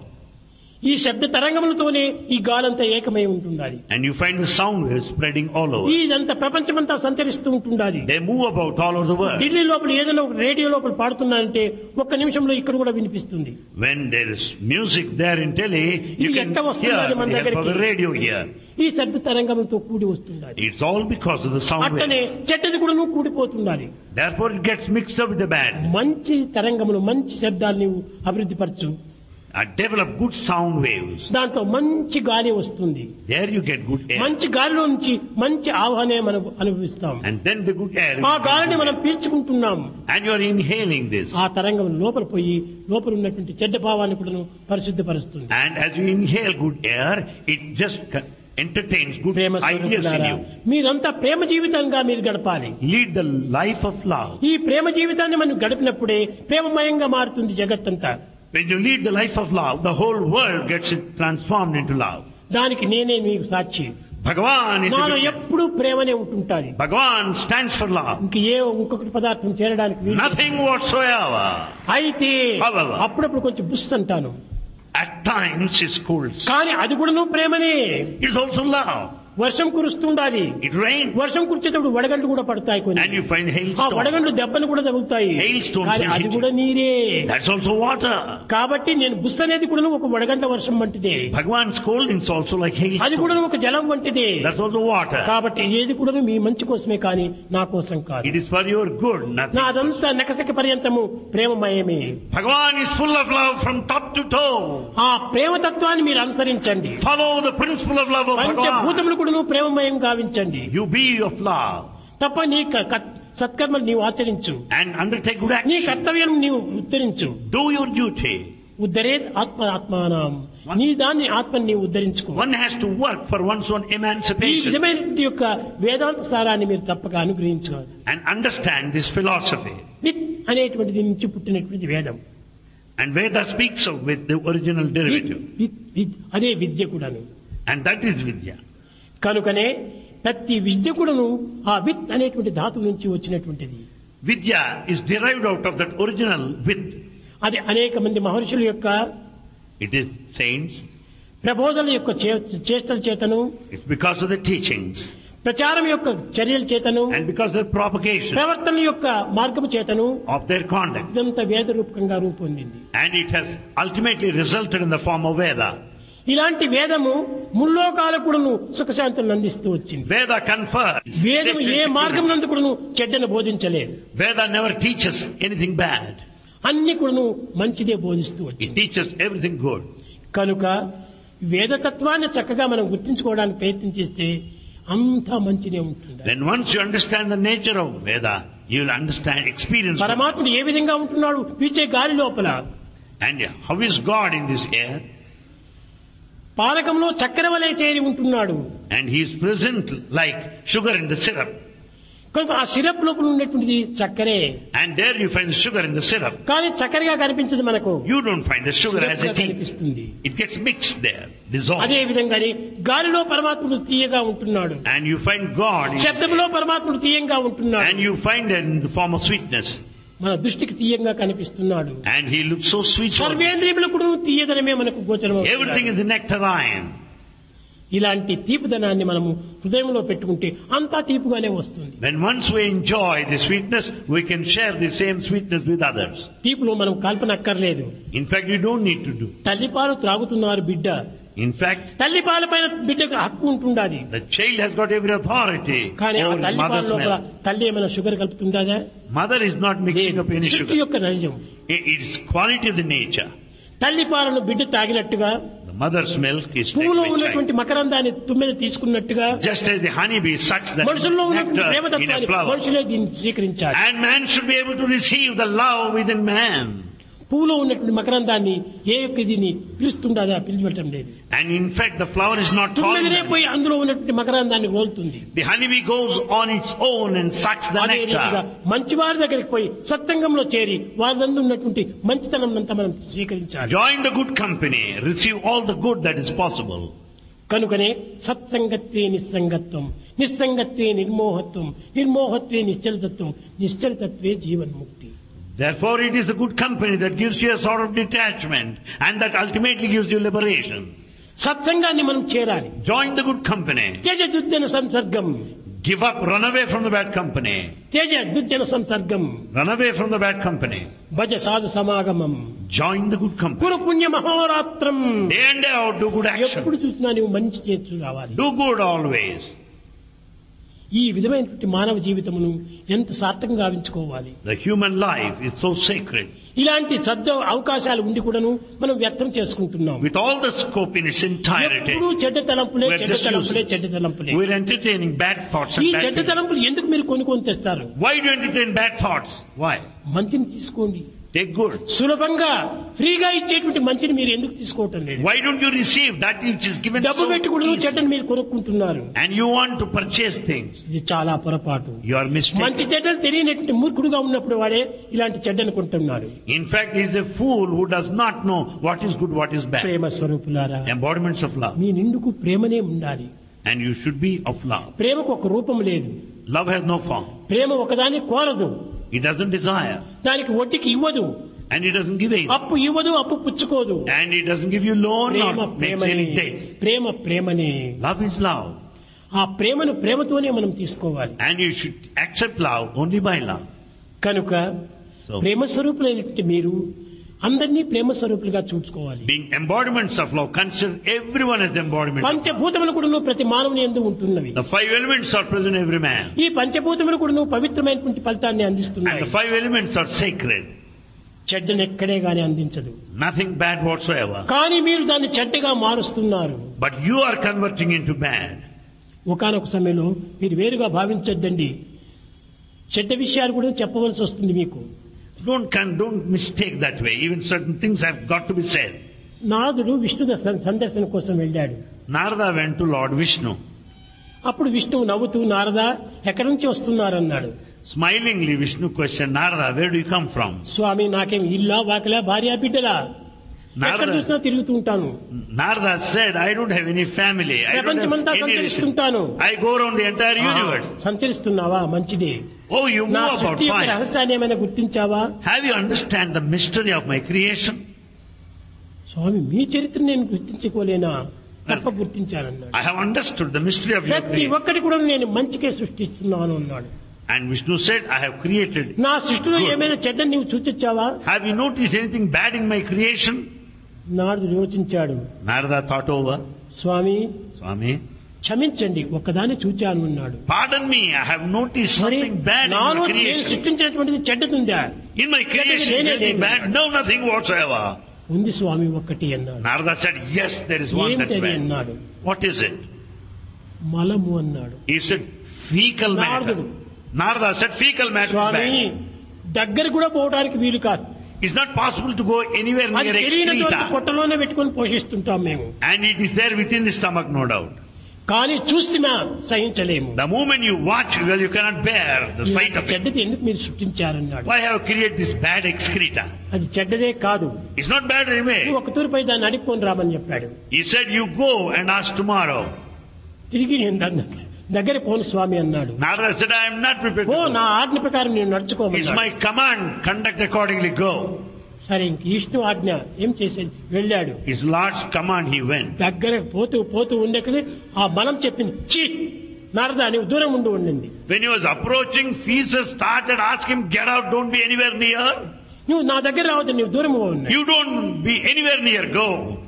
ఈ శబ్ద తరంగములతోనే ఈ గాలంతా ఏకమై ఉంటుండాలి. And you find the sound waves spreading all over. ఇదంతా ప్రపంచమంతా సంచరిస్తూ ఉంటుండాలి. They move about all over the world. Delhi లోపల ఏదైనా ఒక రేడియో లోపల పాడుతున్నారంటే ఒక్క నిమిషంలో ఇక్కడ కూడా వినిపిస్తుంది. When there is music there in Delhi, you ఇది can ఎట్ట hear వస్తున్నది మన the help of దగ్గరికి? the radio here. ఈ శబ్ద తరంగములతో కూడి వస్తుండాలి. It's all because of the sound అట్టనే waves. చెడ్డది కూడా కూడిపోతుండాలి. Therefore it gets mixed up with the bad. మంచి తరంగములు మంచి శబ్దాలు నీవు అభివృద్ధి పరచు. Develop good sound waves. దాంట్లో మంచి గాలి వస్తుంది. There you get good air. మంచి గాలిలో నుంచి మంచి ఆహ్వానే మనం అనుభవిస్తాం. And then the good air. ఆ గాలిని మనం పీల్చుకుంటున్నాం. And you are inhaling this. ఆ తరంగం లోపల పోయి లోపల ఉన్నటువంటి చెడ్డ భావాన్ని కూడా పరిశుద్ధపరుస్తుంది. And as you inhale good air, it just entertains good Prema ideas in స్వరూపులారా, you. మీరంతా ప్రేమ జీవితంగా మీరు గడపాలి. Lead the life of love. ఈ ప్రేమ జీవితాన్ని మనం గడిపినప్పుడే ప్రేమమయంగా మారుతుంది జగత్తంతా. When you lead the life of love, the whole world gets transformed into love. దానికి నేనే మీకు సాక్షి. Bhagavan is నాలో the witness. ఎప్పుడూ ప్రేమనే ఉంటుంటాది. Bhagavan stands for love. ఇంకొకటి పదార్థం చేరడానికి వీలు లేదు. Nothing whatsoever. అయితే However. అప్పుడప్పుడు కొంచెం బుస్ అంటాను. At times it cools. కానీ అది కూడా ప్రేమనే. It's also love. వర్షం కురుస్తుండాలి. It rains. వర్షం కురిచేటప్పుడు వడగండ్లు కూడా పడతాయి కొన్ని. And you find ఆ hailstones. వడగండ్లు దెబ్బలు కూడా తగులుతాయి. Hailstones కానీ will అది hit కూడా you. నీరే. That's also water. కాబట్టి నేను బుస్ అనేది కూడా ఒక వడగండ్ల వర్షం వంటిదే. Bhagavan's scolding is also like అది కూడా hailstones. ఒక జలం వంటిదే. That's also water. కాబట్టి ఏది కూడా మీ మంచి కోసమే కానీ నా కోసం కాదు. It is for your good, nothing. నాదంతా నకసక పర్యంతము ప్రేమమయమే. Bhagavan is full of love from top to toe. ఆ ప్రేమతత్వాన్ని మీరు అనుసరించండి. Follow the principle of love of Bhagavan. పంచభూతములు కూడా ప్రేమమయం గావించండి. You be of love. తప్ప నీ సత్కర్మలు నీవు ఆచరించు. And undertake good నీ action. కర్తవ్యం నీవు ఉద్ధరించు. Do your duty. ఉద్ధరేత్ ఆత్మానాం. నీ దాన్ని ఆత్మని నీవు ఉద్ధరించుకో. One has to work for one's own ఈ emancipation. విధమైనటువంటి యొక్క వేదాంత సారాన్ని మీరు తప్పక అనుగ్రహించుకోవాలి. And understand this philosophy. With అనేటువంటి దీని నుంచి పుట్టినటువంటి వేదం. And Veda speaks of with the original derivative. అదే విద్య కూడాను. And that is Vidya. కనుకనే ప్రతి విద్య కూడాను ఆ విత్ అనేటువంటి ధాతువు నుంచి వచ్చినటువంటిది. Vidya is derived out of that original with. అది అనేక మంది మహర్షుల యొక్క It is saints. ప్రబోధన యొక్క చేష్టల చేతను, It's because of the teachings. ప్రచారం యొక్క చర్యల చేతను, And because of the propagation ప్రవర్తన యొక్క మార్గము చేతను of their conduct. ఇదంతా వేద రూపకంగా రూపొందింది. And it has ultimately resulted in the form of Veda. ఇలాంటి వేదము ముల్లోకాలకు కూడాను సుఖశాంతులను అందిస్తూ వచ్చింది. Veda confers. వేదం ఏ మార్గం నందు కూడాను చెడ్డను బోధించలేదు. Veda never teaches anything bad. అన్ని కూడాను మంచిదే బోధిస్తూ It వచ్చింది. teaches everything good. కనుక వేదతత్వాన్ని చక్కగా మనం గుర్తించుకోవడానికి ప్రయత్నం చేస్తే అంతా మంచిదే ఉంటుంది. Then once you understand the nature of Veda, you will understand experience. పరమాత్ముడు ఏ విధంగా ఉంటున్నాడు పీచే గాలి లోపల, And how is God in this air? పానకంలో చక్కెర వలె చేరి ఉంటున్నాడు. And he is present like sugar in the syrup. కనుక ఆ సిరప్ లోపల ఉండేటువంటిది చక్కెరే, And there you find sugar in the syrup. కానీ చక్కెరగా కనిపించదు మనకు. You don't find the sugar as సిరప్గా it is. కనిపిస్తుంది. It gets mixed there, dissolved. అదే విధంగానే గాలిలో పరమాత్ముడు తీయగా ఉంటున్నాడు, And you find God in this శబ్దంలో air. పరమాత్ముడు తీయంగా ఉంటున్నాడు, And you find it in the form of sweetness. మన దృష్టికి తీయంగా కనిపిస్తున్నాడు. And he looks so sweet. సర్వేంద్రియములకు తీయదనమే మనకు గోచరం. Everything is the nectarine. ఇలాంటి తీపిదనాన్ని మనము హృదయంలో పెట్టుకుంటే అంతా తీపుగానే వస్తుంది. When once we enjoy the sweetness, we can share the same sweetness with others. తీపులో మనం కల్పన అక్కర్లేదు. In fact, you don't need to do. తల్లిపాలు త్రాగుతున్నారు బిడ్డ, In fact, తల్లిపాల పైన బిడ్డకు హక్కు ఉంటుండాది. the child has got every authority కానీ ఆ over his తల్లిపాల mother's లోపల milk. తల్లి ఏమైనా షుగర్ కలుపుతుందా? Mother is not mixing up any సృష్టి sugar. యొక్క నైజం. It is quality of the nature. తల్లిపాలను బిడ్డ తాగినట్టుగా, The mother's milk is taken పువ్వులో by ఉన్నటువంటి child. మకరందాన్ని తుమ్మెద తీసుకున్నట్టుగా Just as the honeybee sucks the మనుషుల్లో ఉన్నటువంటి nectar in a ప్రేమతత్వాన్ని flower. మనుషులే దీన్ని స్వీకరించాలి. And man should be able to receive the love within man. పువ్వులో ఉన్నటువంటి మకరందాన్ని ఏ యొక్క దీన్ని పిలుస్తుండదా? పిలిచటం లేదు. And in fact, the flower is not calling తుమ్మెదనే them. పోయి అందులో ఉన్నటువంటి మకరందాన్ని రోలుతుంది. The honeybee goes on its own and sucks the అదే రీతిగా nectar. మంచివారి దగ్గరికి పోయి సత్సంగంలో చేరి వారి నందు ఉన్నటువంటి మంచితనం అంతా మనం స్వీకరించాలి. Join the good company, receive all the good that is possible. కనుకనే సత్సంగత్వే నిస్సంగత్వం, నిస్సంగత్వే నిర్మోహత్వం, నిర్మోహత్వే నిశ్చలతత్వం, నిశ్చలతత్వే జీవన్ముక్తి. Therefore, it is the good company that gives you a sort of detachment and that ultimately gives you liberation. సత్సంగాన్ని మనం చేరాలి. Join the good company. Teja దుర్జన సంసర్గం, Give up, run away from the bad company. Teja దుర్జన సంసర్గం, Run away from the bad company. భజ సాధు సమాగమం, Join the good company. కురు పుణ్య మహోరాత్రం. Day and day out, do good action. ఎప్పుడు చూసినా నువ్వు మంచి చేస్తూ రావాలి. Do good always. ఈ విధమైనటువంటి మానవ జీవితమును ఎంత సార్థకంగా గావించుకోవాలి. The human life is so sacred. ఇలాంటి సద్ద అవకాశాలు ఉండి కూడాను మనం వ్యర్థం చేసుకుంటున్నాం. With all the scope in its entirety, ఎప్పుడూ చెడ్డ తలంపులే, we're చెడ్డ just తలంపులే, using- చెడ్డ తలంపులే. we're entertaining bad thoughts ఈ and bad చెడ్డ feelings. తలంపులు ఎందుకు మీరు కొనుక్కొని తెస్తారు? Why do you entertain bad thoughts? Why? మంచిని తీసుకోండి. Take good. సులభంగా ఫ్రీగా ఇచ్చేటువంటి మంచిని మీరు ఎందుకు తీసుకోవటం లేదు? Why don't you receive that which is given డబ్బు so పెట్టుకుని easy? చెడ్డని మీరు కొనుక్కుంటున్నారు. And you want to purchase things. ఇది చాలా పొరపాటు. You are మంచి mistaken. చెడ్డలు తెలియనటువంటి మూర్ఖుడుగా ఉన్నప్పుడు వాడే ఇలాంటి చెడ్డను కొంటున్నాడు. In fact, he is a fool who does not know what is good, what is bad. ప్రేమ స్వరూపులారా, Embodiments of love. మీ నిండుకు ప్రేమనే ఉండాలి. And you should be of love. ప్రేమకు ఒక రూపం లేదు. Love has no form. ప్రేమ ఒకదాన్ని కోరదు, It doesn't desire. దానికి వడ్డీకి ఇవ్వదు, And it doesn't give aid. అప్పు ఇవ్వదు, అప్పు పుచ్చుకోదు. And it doesn't give you loan Prema or makes ప్రేమనే, any debts. ప్రేమ ప్రేమనే. Love is love. ఆ ప్రేమను ప్రేమతోనే మనం తీసుకోవాలి. And you should accept love only by love. కనుక So, ప్రేమ స్వరూపులైనటువంటి మీరు అందరినీ ప్రేమ స్వరూపులుగా చూసుకోవాలి. being embodiments of love, consider everyone as the embodiment of love. పంచభూతములు కూడా ప్రతి మానవుని యందు ఉంటున్నవి. The five elements are present in every man. ఈ పంచభూతములు కూడా పవిత్రమైనటువంటి ఫలితాన్ని And అందిస్తున్నాయి. the five elements are sacred. చెడ్డను ఎక్కడే గాని అందించదు. Nothing bad whatsoever. కానీ మీరు దాన్ని చెడ్డగా మారుస్తున్నారు. But you are converting into bad. ఒకానొక సమయంలో మీరు వేరుగా భావించొద్దండి, చెడ్డ విషయాలు కూడా చెప్పవలసి వస్తుంది మీకు. Don't mistake that way. Even certain things have got to be said. నారదుడు విష్ణు సందర్శన కోసం వెళ్ళాడు. Narada went to Lord Vishnu. అప్పుడు విష్ణువు నవ్వుతూ, నారద ఎక్కడి నుంచి వస్తున్నారన్నాడు. Smilingly, Vishnu questioned, Narada, where do you come from? స్వామి, నాకేం ఇల్లా వాకిలా భార్యా బిడ్డలా? ఎక్కడ చూసినా తిరుగుతూ ఉంటాను. Narada said, I don't have any family. I don't ప్రపంచమంతా have any సంచరిస్తుంటాను. relation. I go around the entire universe. సంచరిస్తున్నావా? మంచిదే. Oh, you నా move about సృష్టి యొక్క fine. రహస్యాన్ని ఏమైనా గుర్తించావా? Have you understand the mystery of my creation? స్వామి, మీ చరిత్ర నేను గుర్తించుకోలేనా? తప్ప గుర్తించానన్నాడు. I have understood the mystery of your ప్రతి creation. ఒక్కటి కూడా నేను మంచికే సృష్టిస్తున్నాను అన్నాడు. And Vishnu said, I have created. నా సృష్టిలో Good. ఏమైనా చెడ్డ నీవు సూచించావా? Have you noticed anything bad in my creation? నారదుడు యోచించాడు. Narada thought over. స్వామి, Swami, క్షమించండి, ఒక్కదాన్ని చూచాను అన్నాడు. pardon me, I have noticed మరి something bad in నాలో my నేను creation. సృష్టించినటువంటిది చెడ్డదుందా? In my creation, is anything bad? No, nothing whatsoever. ఉంది స్వామి ఒక్కటి అన్నాడు. Narada said, yes, there is one that's ఏమిటది bad. అన్నాడు. What is it? మలము అన్నాడు. He said, fecal matter. నారదుడు. Narada said, fecal matter is Swamy, bad. దగ్గర కూడా పోవడానికి వీలు కాదు. It's not possible to go anywhere అది near తెలియనటువంటి excreta. పొట్టలోనే పెట్టుకొని పోషిస్తుంటాం మేము. And it is there within the stomach, no doubt. కానీ చూస్తున్నా సహించలేము. The moment you watch, well, you cannot bear the sight of it. చెడ్డది ఎందుకు మీరు సృష్టించారన్నాడు. Why have you created this bad excreta? అది చెడ్డదే కాదు. It's not bad anyway. నువ్వు ఒక తూరిపై దాన్ని అడుక్కొని రామని చెప్పాడు. He said, you go and ask tomorrow. తిరిగి నేను దగ్గర పోను స్వామి అన్నాడు. Narada said, I am not prepared oh, to నా go. ఆజ్ఞ ప్రకారం నేను It's నడుచుకోమన్నాడు. my command, conduct accordingly, go. సరే, ఇంక విష్ణు ఆజ్ఞ ఏం చేసేది, వెళ్ళాడు. His Lord's command, he went. దగ్గర పోతూ పోతూ ఉండేది ఆ బలం చెప్పింది, చీ నారదా నీవు దూరం ఉండింది. When he was approaching, Theseus started asking him, get out, don't be anywhere near. నువ్వు నా దగ్గర రావద్దు, నీవు దూరం ఉన్నాయి. You don't be anywhere near, go.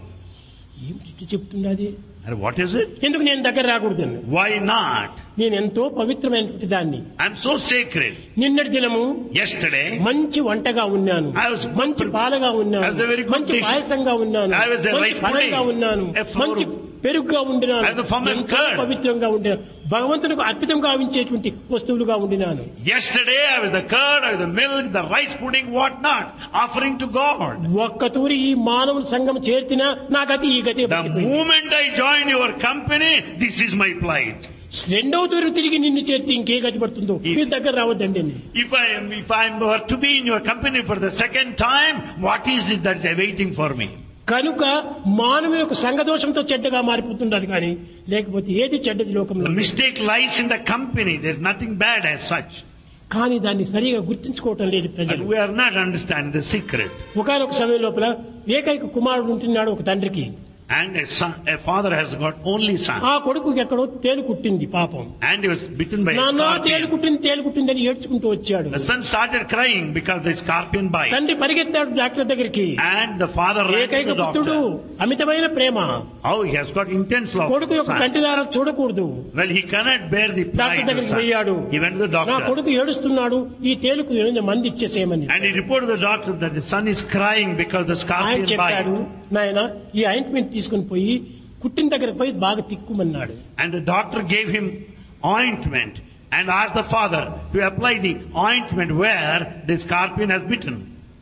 ఏమిటి చెప్తున్నది? And what is it? ఎందుకు నేను దగ్గర రాకూడదు? Why not? నేను ఎంతో పవిత్రమైనటువంటి దాన్ని. I'm so sacred. నిన్నటి దినము Yesterday, మంచి వంటగా ఉన్నాను, I was మంచి పాలగా I ఉన్నాను, was a very good మంచి dish. పాయసంగా ఉన్నాను, I was a మంచి rice ఫలంగా pudding, ఉన్నాను, a flour. మంచి పెరుగుగా ఉండినాను, I was the fermented ఎంతో curd. పవిత్రంగా ఉండినాను, భగవంతునికి అద్భుతంగా గావించేటువంటి వస్తువులుగా ఉండినాను. yesterday I was the curd, I was the milk, the rice pudding, what not, offering to God. ఒక్క తూరి ఈ మానవుల సంఘం చేర్చినా నా గతి ఈ గతి. The moment I join your company, this is my plight. రెండవ తూరి తిరిగి నిన్ను చేర్చి ఇంకే గతి పడుతుందో మీ దగ్గర రావద్దండి. If I am to be in your company for the second time, what is it that is awaiting for me? కనుక మానవుని యొక్క సంఘదోషంతో చెడ్డగా మారిపోతున్నది, కానీ లేకపోతే ఏది చెడ్డది లోకంలో. The mistake lies in the company. There is nothing bad as such. కానీ దాన్ని సరిగా గుర్తించుకోవటం లేదు But ప్రజలు. we are not understanding the secret. ఒకనొక సమయం లోపల ఏకైక కుమారుడు ఉంటున్నాడు ఒక తండ్రికి. And a father has got only son. ఆ కొడుకుకి ఎక్కడో తేలు కుట్టింది పాపం. And he was bitten by a నాన్న తేలు scorpion. కుట్టింది అని ఏడ్చుకుంటూ వచ్చాడు. The son started crying because the scorpion bite. తండ్రి పరిగెత్తాడు డాక్టర్ దగ్గరికి. And the father ran to ఏకైక the పుత్రుడు, doctor. అమితమైన ప్రేమ. Oh, he has got intense love. కొడుకు యొక్క Son. కంటిదారం చూడకూడదు. Well, he cannot bear the doctor pride of the దగ్గరికి పోయాడు. son. He went to the నా doctor. కొడుకు ఏడుస్తున్నాడు, ఈ తేలుకు ఏమైనా మంది ఇచ్చేసేయమని. And he reported to the doctor that the son is crying because the ఆయన scorpion చెప్పాడు, bite. నాయన ఈ ఆయింట్మెంట్ తీసుకుని పోయి కుట్టిన దగ్గర పోయి బాగా తిక్కుమన్నాడు. And the doctor gave him ointment and asked the father to apply the ointment where the scorpion has bitten.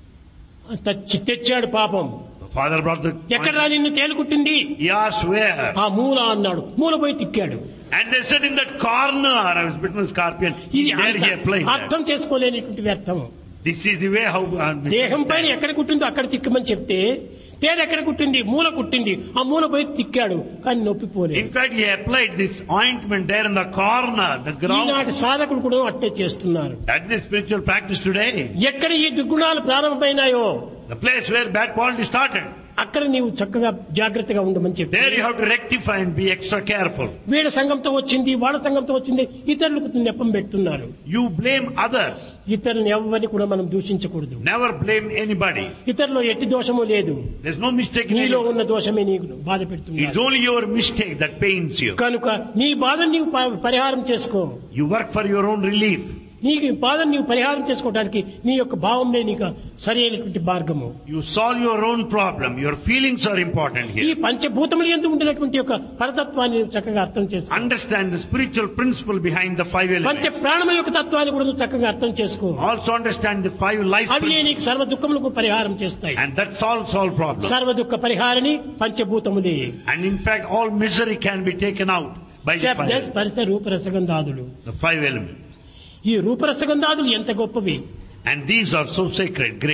తెచ్చాడు పాపం. The father brought the ఎక్కడరా ointment. నిన్ను తేలు కుట్టింది? He asked where. ఆ మూల అన్నాడు. మూల పోయి తిక్కాడు. And they said in that corner I was bitten with scorpion. ఇది There he applied that. అర్థం చేసుకోలేనిటువంటి వ్యర్థం. This is the way how దేహం పైన ఎక్కడ కుట్టిందో అక్కడ తిక్కమని చెప్తే తేలు ఎక్కడ కుట్టింది? మూల కుట్టింది. ఆ మూల పోయి తిక్కాడు, కానీ నొప్పిపోలేదు. In fact, he applied this ointment there in the corner, the ground. ఈనాటి సాధకులు కూడా అట్టే చేస్తున్నారు. That is the spiritual practice today. ఎక్కడ ఈ దుర్గుణాలు ప్రారంభమైనాయో The place where bad quality started. అక్కడ నీవు చక్కగా జాగ్రత్తగా ఉండమని చెప్పి, There you have to rectify and be extra careful. వీళ్ళ సంఘంతో వచ్చింది, వాళ్ళ సంఘంతో వచ్చింది, ఇతరులకు నెపం పెడుతున్నారు. You blame others. ఇతరులను ఎవరిని కూడా మనం దూషించకూడదు. Never blame anybody. ఇతరులో ఎట్టి దోషము లేదు. There's no mistake in నీలో you. ఉన్న దోషమే నీకు బాధ It's పెడుతుంది. only your mistake that pains you. కనుక నీ బాధను నీవు పరిహారం చేసుకో. You work for your own relief. నీకు బాధను నీవు పరిహారం చేసుకోవడానికి నీ యొక్క భావంలో నీకు సరి అయినటువంటి మార్గము. You solve your own problem. Your feelings are important ఈ here. పంచభూతముల యందు ఉండినటువంటి యొక్క పరతత్వాన్ని నీవు చక్కగా అర్థం చేసుకో. Understand the spiritual principle behind the five పంచ elements. ప్రాణముల యొక్క తత్వాన్ని కూడా నువ్వు చక్కగా అర్థం చేసుకో. Also understand the five life అవి principles. నీకు సర్వ దుఃఖములకు పరిహారం చేస్తాయి. And that solves all problems. సర్వ దుఃఖ పరిహారిణి పంచభూతములే. And in fact, all misery can be taken out by the శబ్ద five, స్పర్శ రూప రసగంధాదులు. the five elements. ఈ రూపరసగంధాదులు ఎంత గొప్పవి. And these are so sacred, great.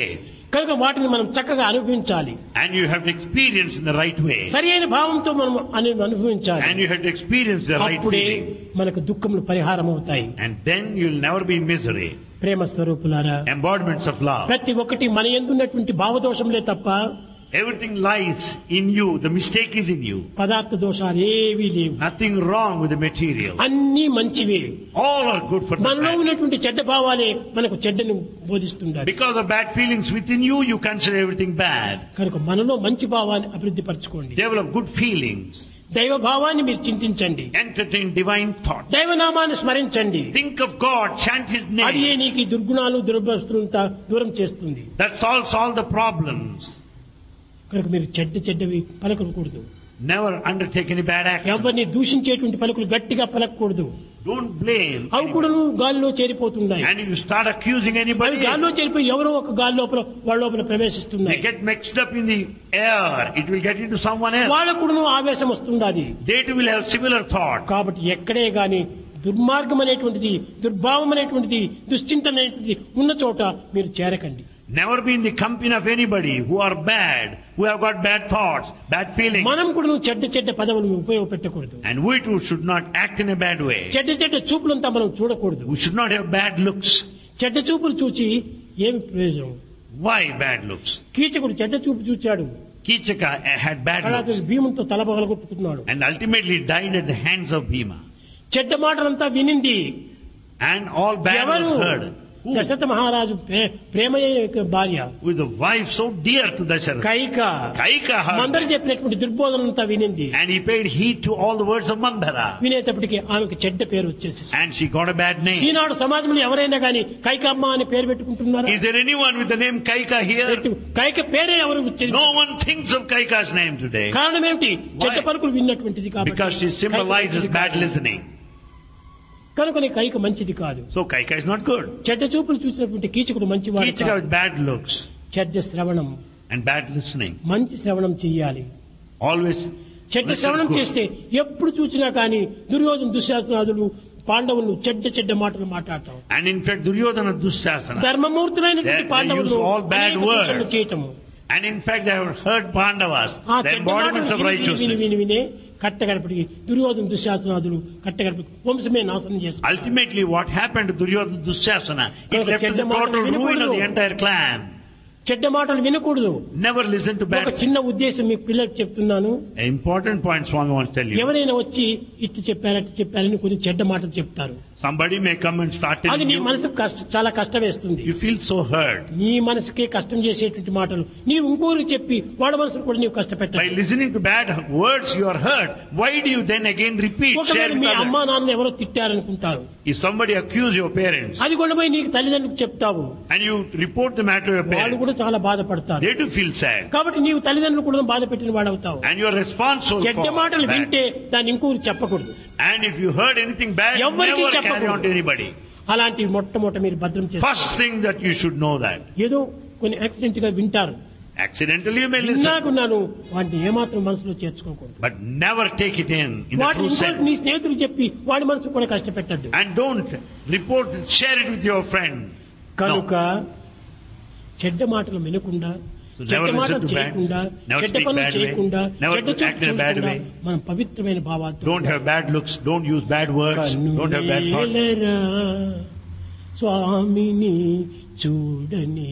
కనుక వాటిని మనం చక్కగా అనుభవించాలి. And you have to experience in the right way. సరి అయిన భావంతో మనం అనుభవించాలి. And you have to experience the right అప్పుడే feeling. మనకు దుఃఖములు పరిహారం అవుతాయి. And then you will never be in misery. ప్రేమ స్వరూపులారా, Embodiments of love. ప్రతి ఒక్కటి మన యందున్నటువంటి భావదోషములే తప్ప Everything lies in you. The mistake is in you. పదార్థ దోషాలు ఏవీ లేవు. Nothing wrong with the material. అన్నీ మంచివే. All are good for the మనలో bad. ఉన్నటువంటి చెడ్డ భావాలే మనకు చెడ్డను బోధిస్తుంటారు. Because of bad feelings within you, you consider everything bad. కనుక మనలో మంచి భావాన్ని అభివృద్ధి పరచుకోండి. Develop good feelings. దైవ భావాన్ని మీరు చింతించండి. Entertain divine thought. దైవనామాన్ని స్మరించండి. Think of God. Chant His అది name. నీకు ఈ దుర్గుణాలు దురభ్యస్తులంతా దూరం చేస్తుంది. That solves all the problems. కనుక మీరు చెడ్డవి పలకకూడదు. Never undertake any bad action. ఎవరిని దూషించేటువంటి పలుకులు గట్టిగా పలకూడదు. Don't blame. అవి కూడా గాలిలో చేరిపోతున్నాయి. And if you start accusing అవి anybody, గాలిలో చేరిపోయి ఎవరో ఒక గాలి లోపల వాళ్ళ లోపల they ప్రవేశిస్తున్నాయి. get mixed up in the air. It will get into someone else. వాళ్ళకు కూడా ఆవేశం వస్తున్నది. They too will have similar thought. కాబట్టి ఎక్కడే గాని దుర్మార్గం అనేటువంటిది, దుర్భావం అనేటువంటిది, దుశ్చింతన అనేటువంటిది ఉన్న చోట మీరు చేరకండి. Never be in the company of anybody who are bad, who have got bad thoughts, bad feelings. మనం కూడా చెడ్డ పదవులను ఉపయోగపెట్టకూడదు. And we too should not act in a bad way. చెడ్డ చూపులంతా మనం చూడకూడదు. We should not have bad looks. చెడ్డ చూపులు చూచి ఏమి ప్రయోజనం? Why bad looks? కీచకుడు చెడ్డ చూపు చూచాడు. Kichaka had bad looks భీమునితో తల పగలగొట్టుకున్నాడు. and ultimately died at the hands of Bhima. చెడ్డ మాటలంతా వినింది. And all bad ఎవరు? was heard. Who? దశరథ మహారాజు ప్రేమయ్య యొక్క భార్య With a wife so dear to Dasharatha. Kaika. Kaika heard మందరు that. చెప్పినటువంటి దుర్బోధనంతా వినింది. And he paid heed to all the words of Mandara. వినేటప్పటికి ఆమెకు చెడ్డ పేరు వచ్చేసి And she got a bad name. ఈనాడు సమాజంలో ఎవరైనా గాని కైకమ్మ అని పేరు పెట్టుకుంటున్నారా? Is there anyone with the name Kaika here? Kaika పేరే ఎవరు ఉచ్చరించరు. No one thinks of Kaika's name today. కారణం ఏమిటి? చెడ్డ పలుకులు విన్నటువంటిది కాబట్టి. Because she symbolizes Kaika bad మంచిది కాదు. listening. కనుకనే కైక మంచిది కాదు. So Kaika is not good. చెడ్డ చూపులు చూసినటువంటి కీచకుడు మంచివాడు Kichaka కాదు. with bad looks చెడ్డ శ్రవణం, and bad listening. మంచి శ్రవణం చెయ్యాలి. Always చెడ్డ listen శ్రవణం good. చేస్తే ఎప్పుడు చూసినా కానీ దుర్యోధన దుశ్శాసనాదులు పాండవులు చెడ్డ మాటలు మాట్లాడటం, And in fact, Duryodhana Dushasana. ధర్మమూర్తులైనటువంటి They పాండవులు use all bad అనేక words. సూచనలు చేయటము. And in fact, they have heard Pandavas, ఆ the చెడ్డ embodiments of మాటలు righteousness. వినే కట్టగడపటికి దుర్యోధన దుశ్శాసనాదులు కట్టగడపటి వంశమే నాశనం చేస్తారు. Ultimately, what happened to Duryodhana Dushasana? It Because left to the చెడ్డ మాటలు total ruin of వినకూడదు. the entire clan. చెడ్డ మాటలు వినకూడదు. Never listen to ఒక bad. చిన్న ఉద్దేశం మీ పిల్లలకు చెప్తున్నాను. An important point Swami wants to tell you. ఎవరైనా వచ్చి ఇట్టు చెప్పారని కొన్ని చెడ్డ మాటలు చెప్తారు. Somebody may come and start అది telling నీ you. మనసుకు చాలా కష్టం వేస్తుంది. You feel so hurt. నీ మనసుకే కష్టం చేసేటువంటి మాటలు నీవు ఇంకోరికి చెప్పి వాడి మనసును కూడా నీవు By కష్టపెట్టాలి. listening to bad words, you are hurt. Why do you then again repeat? Share ఒకవేళ with మీ others. అమ్మా నాన్న ఎవరో తిట్టారనుకుంటారు. If somebody accuse your parents అది కూడా పోయి నీకు తల్లిదండ్రులకు చెప్తావు. and you report the matter to your వాళ్ళు parents, కూడా చాలా బాధపడతారు. they too feel sad. కాబట్టి నీవు తల్లిదండ్రులు కూడా బాధ పెట్టిన వాడవుతావు. And you are responsible చెడ్డ for మాటలు that. వింటే దాన్ని ఇంకోరికి చెప్పకూడదు. And if you heard anything bad, ఎవ్వరికీ never carry చెప్పకూడదు. on to anybody. అలాంటి మొట్టమొదట మీరు భద్రం చేస్తారు. First thing that you should know that. ఏదో కొన్ని యాక్సిడెంట్ గా వింటారు. Accidentally you may listen, విన్నాకున్నాను వాటిని ఏమాత్రం మనసులో చేర్చుకోకూడదు. but never take it in the వాటిని true ఇంకోటి sense. నీ స్నేహితులు చెప్పి వాడి మనసు కూడా కష్టపెట్టద్దు. And don't report, share it with your friend. కనుక చెడ్డ మాటలు వినకుండా, So చెడ్డ never listen మాటలు to bad, చేయకుండా, never చెడ్డ speak పనులు bad way, చేయకుండా, never చెడ్డ act in a bad చూడకుండా way. మనం పవిత్రమైన భావాలతో Don't have bad looks, don't use bad words, don't have bad thoughts. కన్నులేలరా స్వామిని చూడని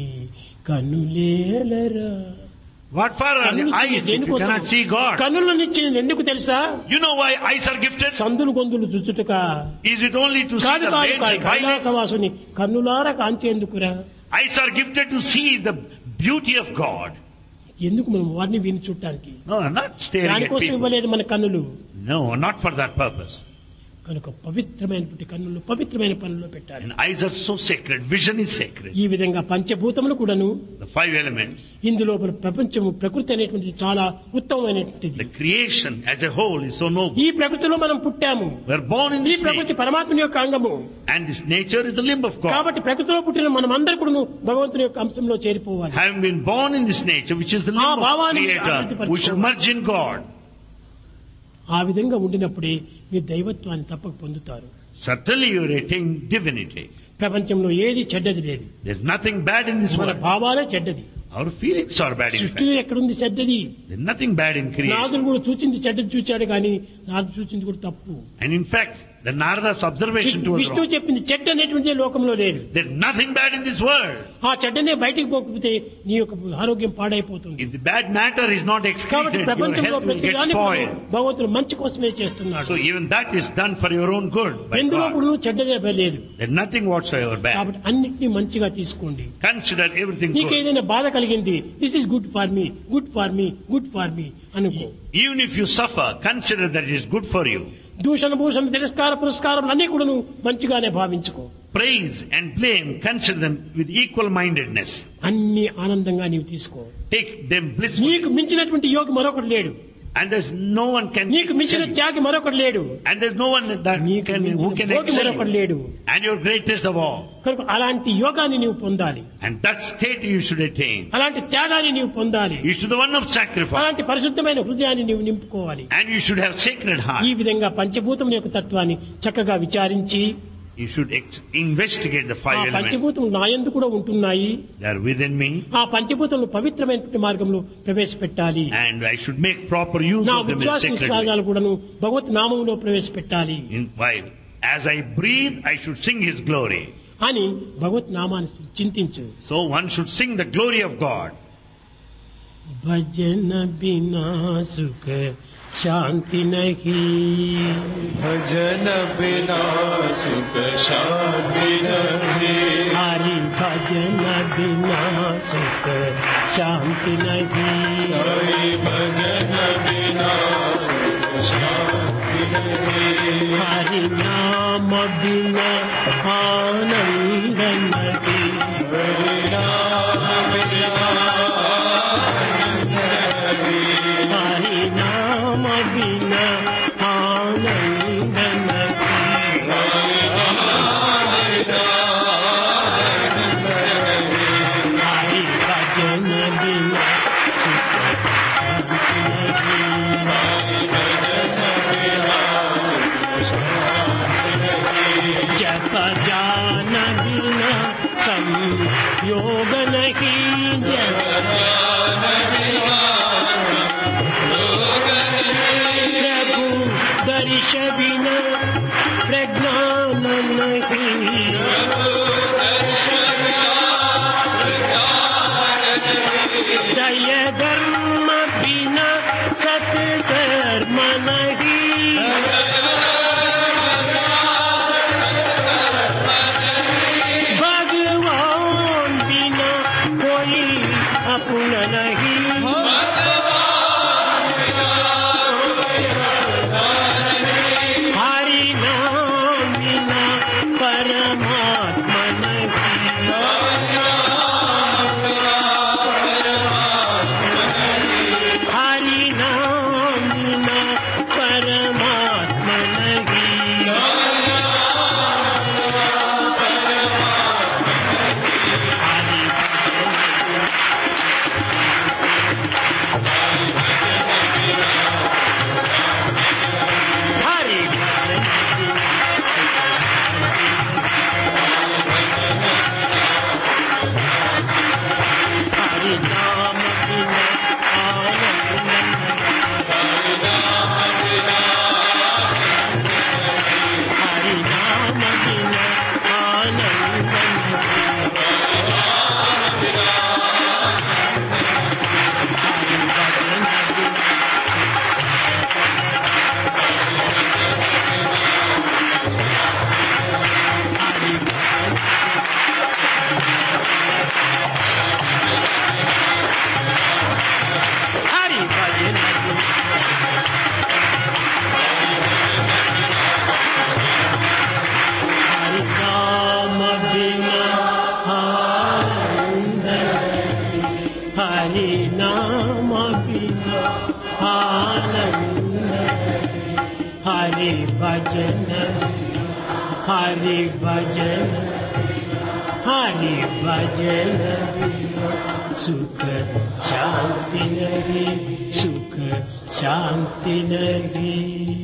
కన్నులేలరా. What for are the eyes if you cannot see God? కన్నులనిచ్చిన ఎందుకు తెలుసా? You know why eyes are gifted? సందులు గొంతులు చుచ్చుటక Is it only to see కాదు the కాదు veins కాదు and violets? కైలాసవాసుని కన్నులార కాంచేందుకురా. Eyes are gifted to see the beauty of God. ఎందుకు మనం వారిని విని చూడటానికి? No, not staring at దానికోసం people. ఇవ్వలేదు మన కన్నులు. No, not for that purpose. కనుక పవిత్రమైనటువంటి కన్నులు పవిత్రమైన పనుల్లో పెట్టాలి. And eyes are so sacred, vision is sacred. ఈ విధంగా పంచభూతములు కూడాను The five elements, ఇందులో ప్రపంచము ప్రకృతి అనేటువంటిది చాలా ఉత్తమమైనటువంటిది. the creation as a whole is so noble. ఈ ప్రకృతిలో మనం పుట్టాము. We are born in ఈ this ప్రకృతి nature. పరమాత్మ యొక్క అంగము. And this nature is the limb of God. కాబట్టి ప్రకృతిలో పుట్టిన మనం అందరూ కూడా భగవంతుని యొక్క అంశంలో చేరిపోవాలి. Having been born in this nature, which is the ఆ limb of భావాన్ని Creator, we should merge in God. ఆ విధంగా ఉండినప్పుడే మీరు దైవత్వాన్ని తప్పక పొందుతారు. Certainly you attain divinity. ప్రపంచంలో ఏది చెడ్డది లేదు. There's nothing bad in this మన world. భావాలే చెడ్డది. Our feelings are bad in fact. సృష్టిలో ఎక్కడుంది చెడ్డది? There's nothing bad in creation. నాదుడు కూడా చూచింది చెడ్డది చూచాడు కానీ నాదు చూచింది కూడా తప్పు. And in fact, the Narada's observation was విష్ణువు wrong. చెప్పింది చెడ్డ అనేటువంటిదే లోకంలో లేదు. There's nothing bad in this world. ఆ చెడ్డనే బయటికి పోకపోతే నీ యొక్క ఆరోగ్యం పాడైపోతుంది. If the bad matter is not కాబట్టి excreted, your ప్రపంచంలో health will ప్రతి get దాన్ని spoiled. భగవంతుడు మంచి కోసమే చేస్తున్నాడు. So even that is done for your own good by ఎందులో God. కూడా చెడ్డదే లేదు. There's nothing whatsoever bad. కాబట్టి అన్నిటినీ మంచిగా తీసుకోండి. Consider everything నీకు good. ఏదైనా బాధ కలిగింది, this is good for me, good for me, good for me అనుకో. Even if you suffer, consider that it is good for you. దూషణ భూషణ తిరస్కార పురస్కారం అన్ని కూడా నువ్వు మంచిగానే భావించుకో. Praise and blame, consider them with equal mindedness. అన్ని ఆనందంగా నీవు తీసుకో. Take them blissfully. నీకు మించినటువంటి యోగి మరొకటి లేడు. And there's no one can నీకు మించిన excel. త్యాగి మరొకటి లేడు. And there's no one that నీకు can who can మించిన excel మరొకటి you. లేడు. And you're greatest of all. కనుక అలాంటి యోగాన్ని నీవు పొందాలి. And that state you should attain. అలాంటి త్యాగాన్ని నీవు పొందాలి. You should be the one of sacrifice. అలాంటి పరిశుద్ధమైన హృదయాన్ని నీవు నింపుకోవాలి. And you should have sacred ఈ heart. విధంగా పంచభూతముల యొక్క తత్వాన్ని చక్కగా విచారించి You should investigate the ఆ five elements. పంచభూతములు నా యందు కూడా ఉంటున్నాయి. They are within me. ఆ పంచభూతములు పవిత్రమైనటువంటి మార్గంలో ప్రవేశపెట్టాలి. And I should make proper use నా of them in ఉచ్ఛ్వాస sacred way. నిశ్వాసాలు కూడాను భగవత్ నామములో ప్రవేశపెట్టాలి While as I breathe, I should sing His glory. అని భగవత్ నామాన్ని చింతించు. So one should sing the glory of God. భజన బినా సుఖ శాంతి నహి, भजन बिना सुख शांति नहीं, హరి భజన బినా సుఖ శాంతి నహి, साई भजन बिना सुख शांति नहीं, హరి నామ బినా ఆనంద నహి, हरि नाम बिना आनंद नहीं, హరి నామ బినా ఆనంద నహి, हरि नाम बिना आनंद नहीं, హరి భజన బినా సుఖ శాంతి నహి, भजन बिना सुख शांति नहीं, जप जान बिना संयोग नहीं, जप प्रभु दर्श बिना प्रज्ञान नहीं, दय धर्म बिना सत्कर्म नहीं, भगवान बिना कोई अपना नहीं, हरि नाम बिना परमात्मा नहीं, हरि नाम बिना परमात्मा नहीं, हरि हरि हरि नाम बिना आनंद हरि नाम बिना आनंद हरि भजन बिना हरि भजन हरि भजन हरि नाम बिना आनंद नहीं, हरि नाम बिना आनंद नहीं, हरि भजन हरि भजन हरि भजन सुख शांति नहीं, सुख शांति नहीं.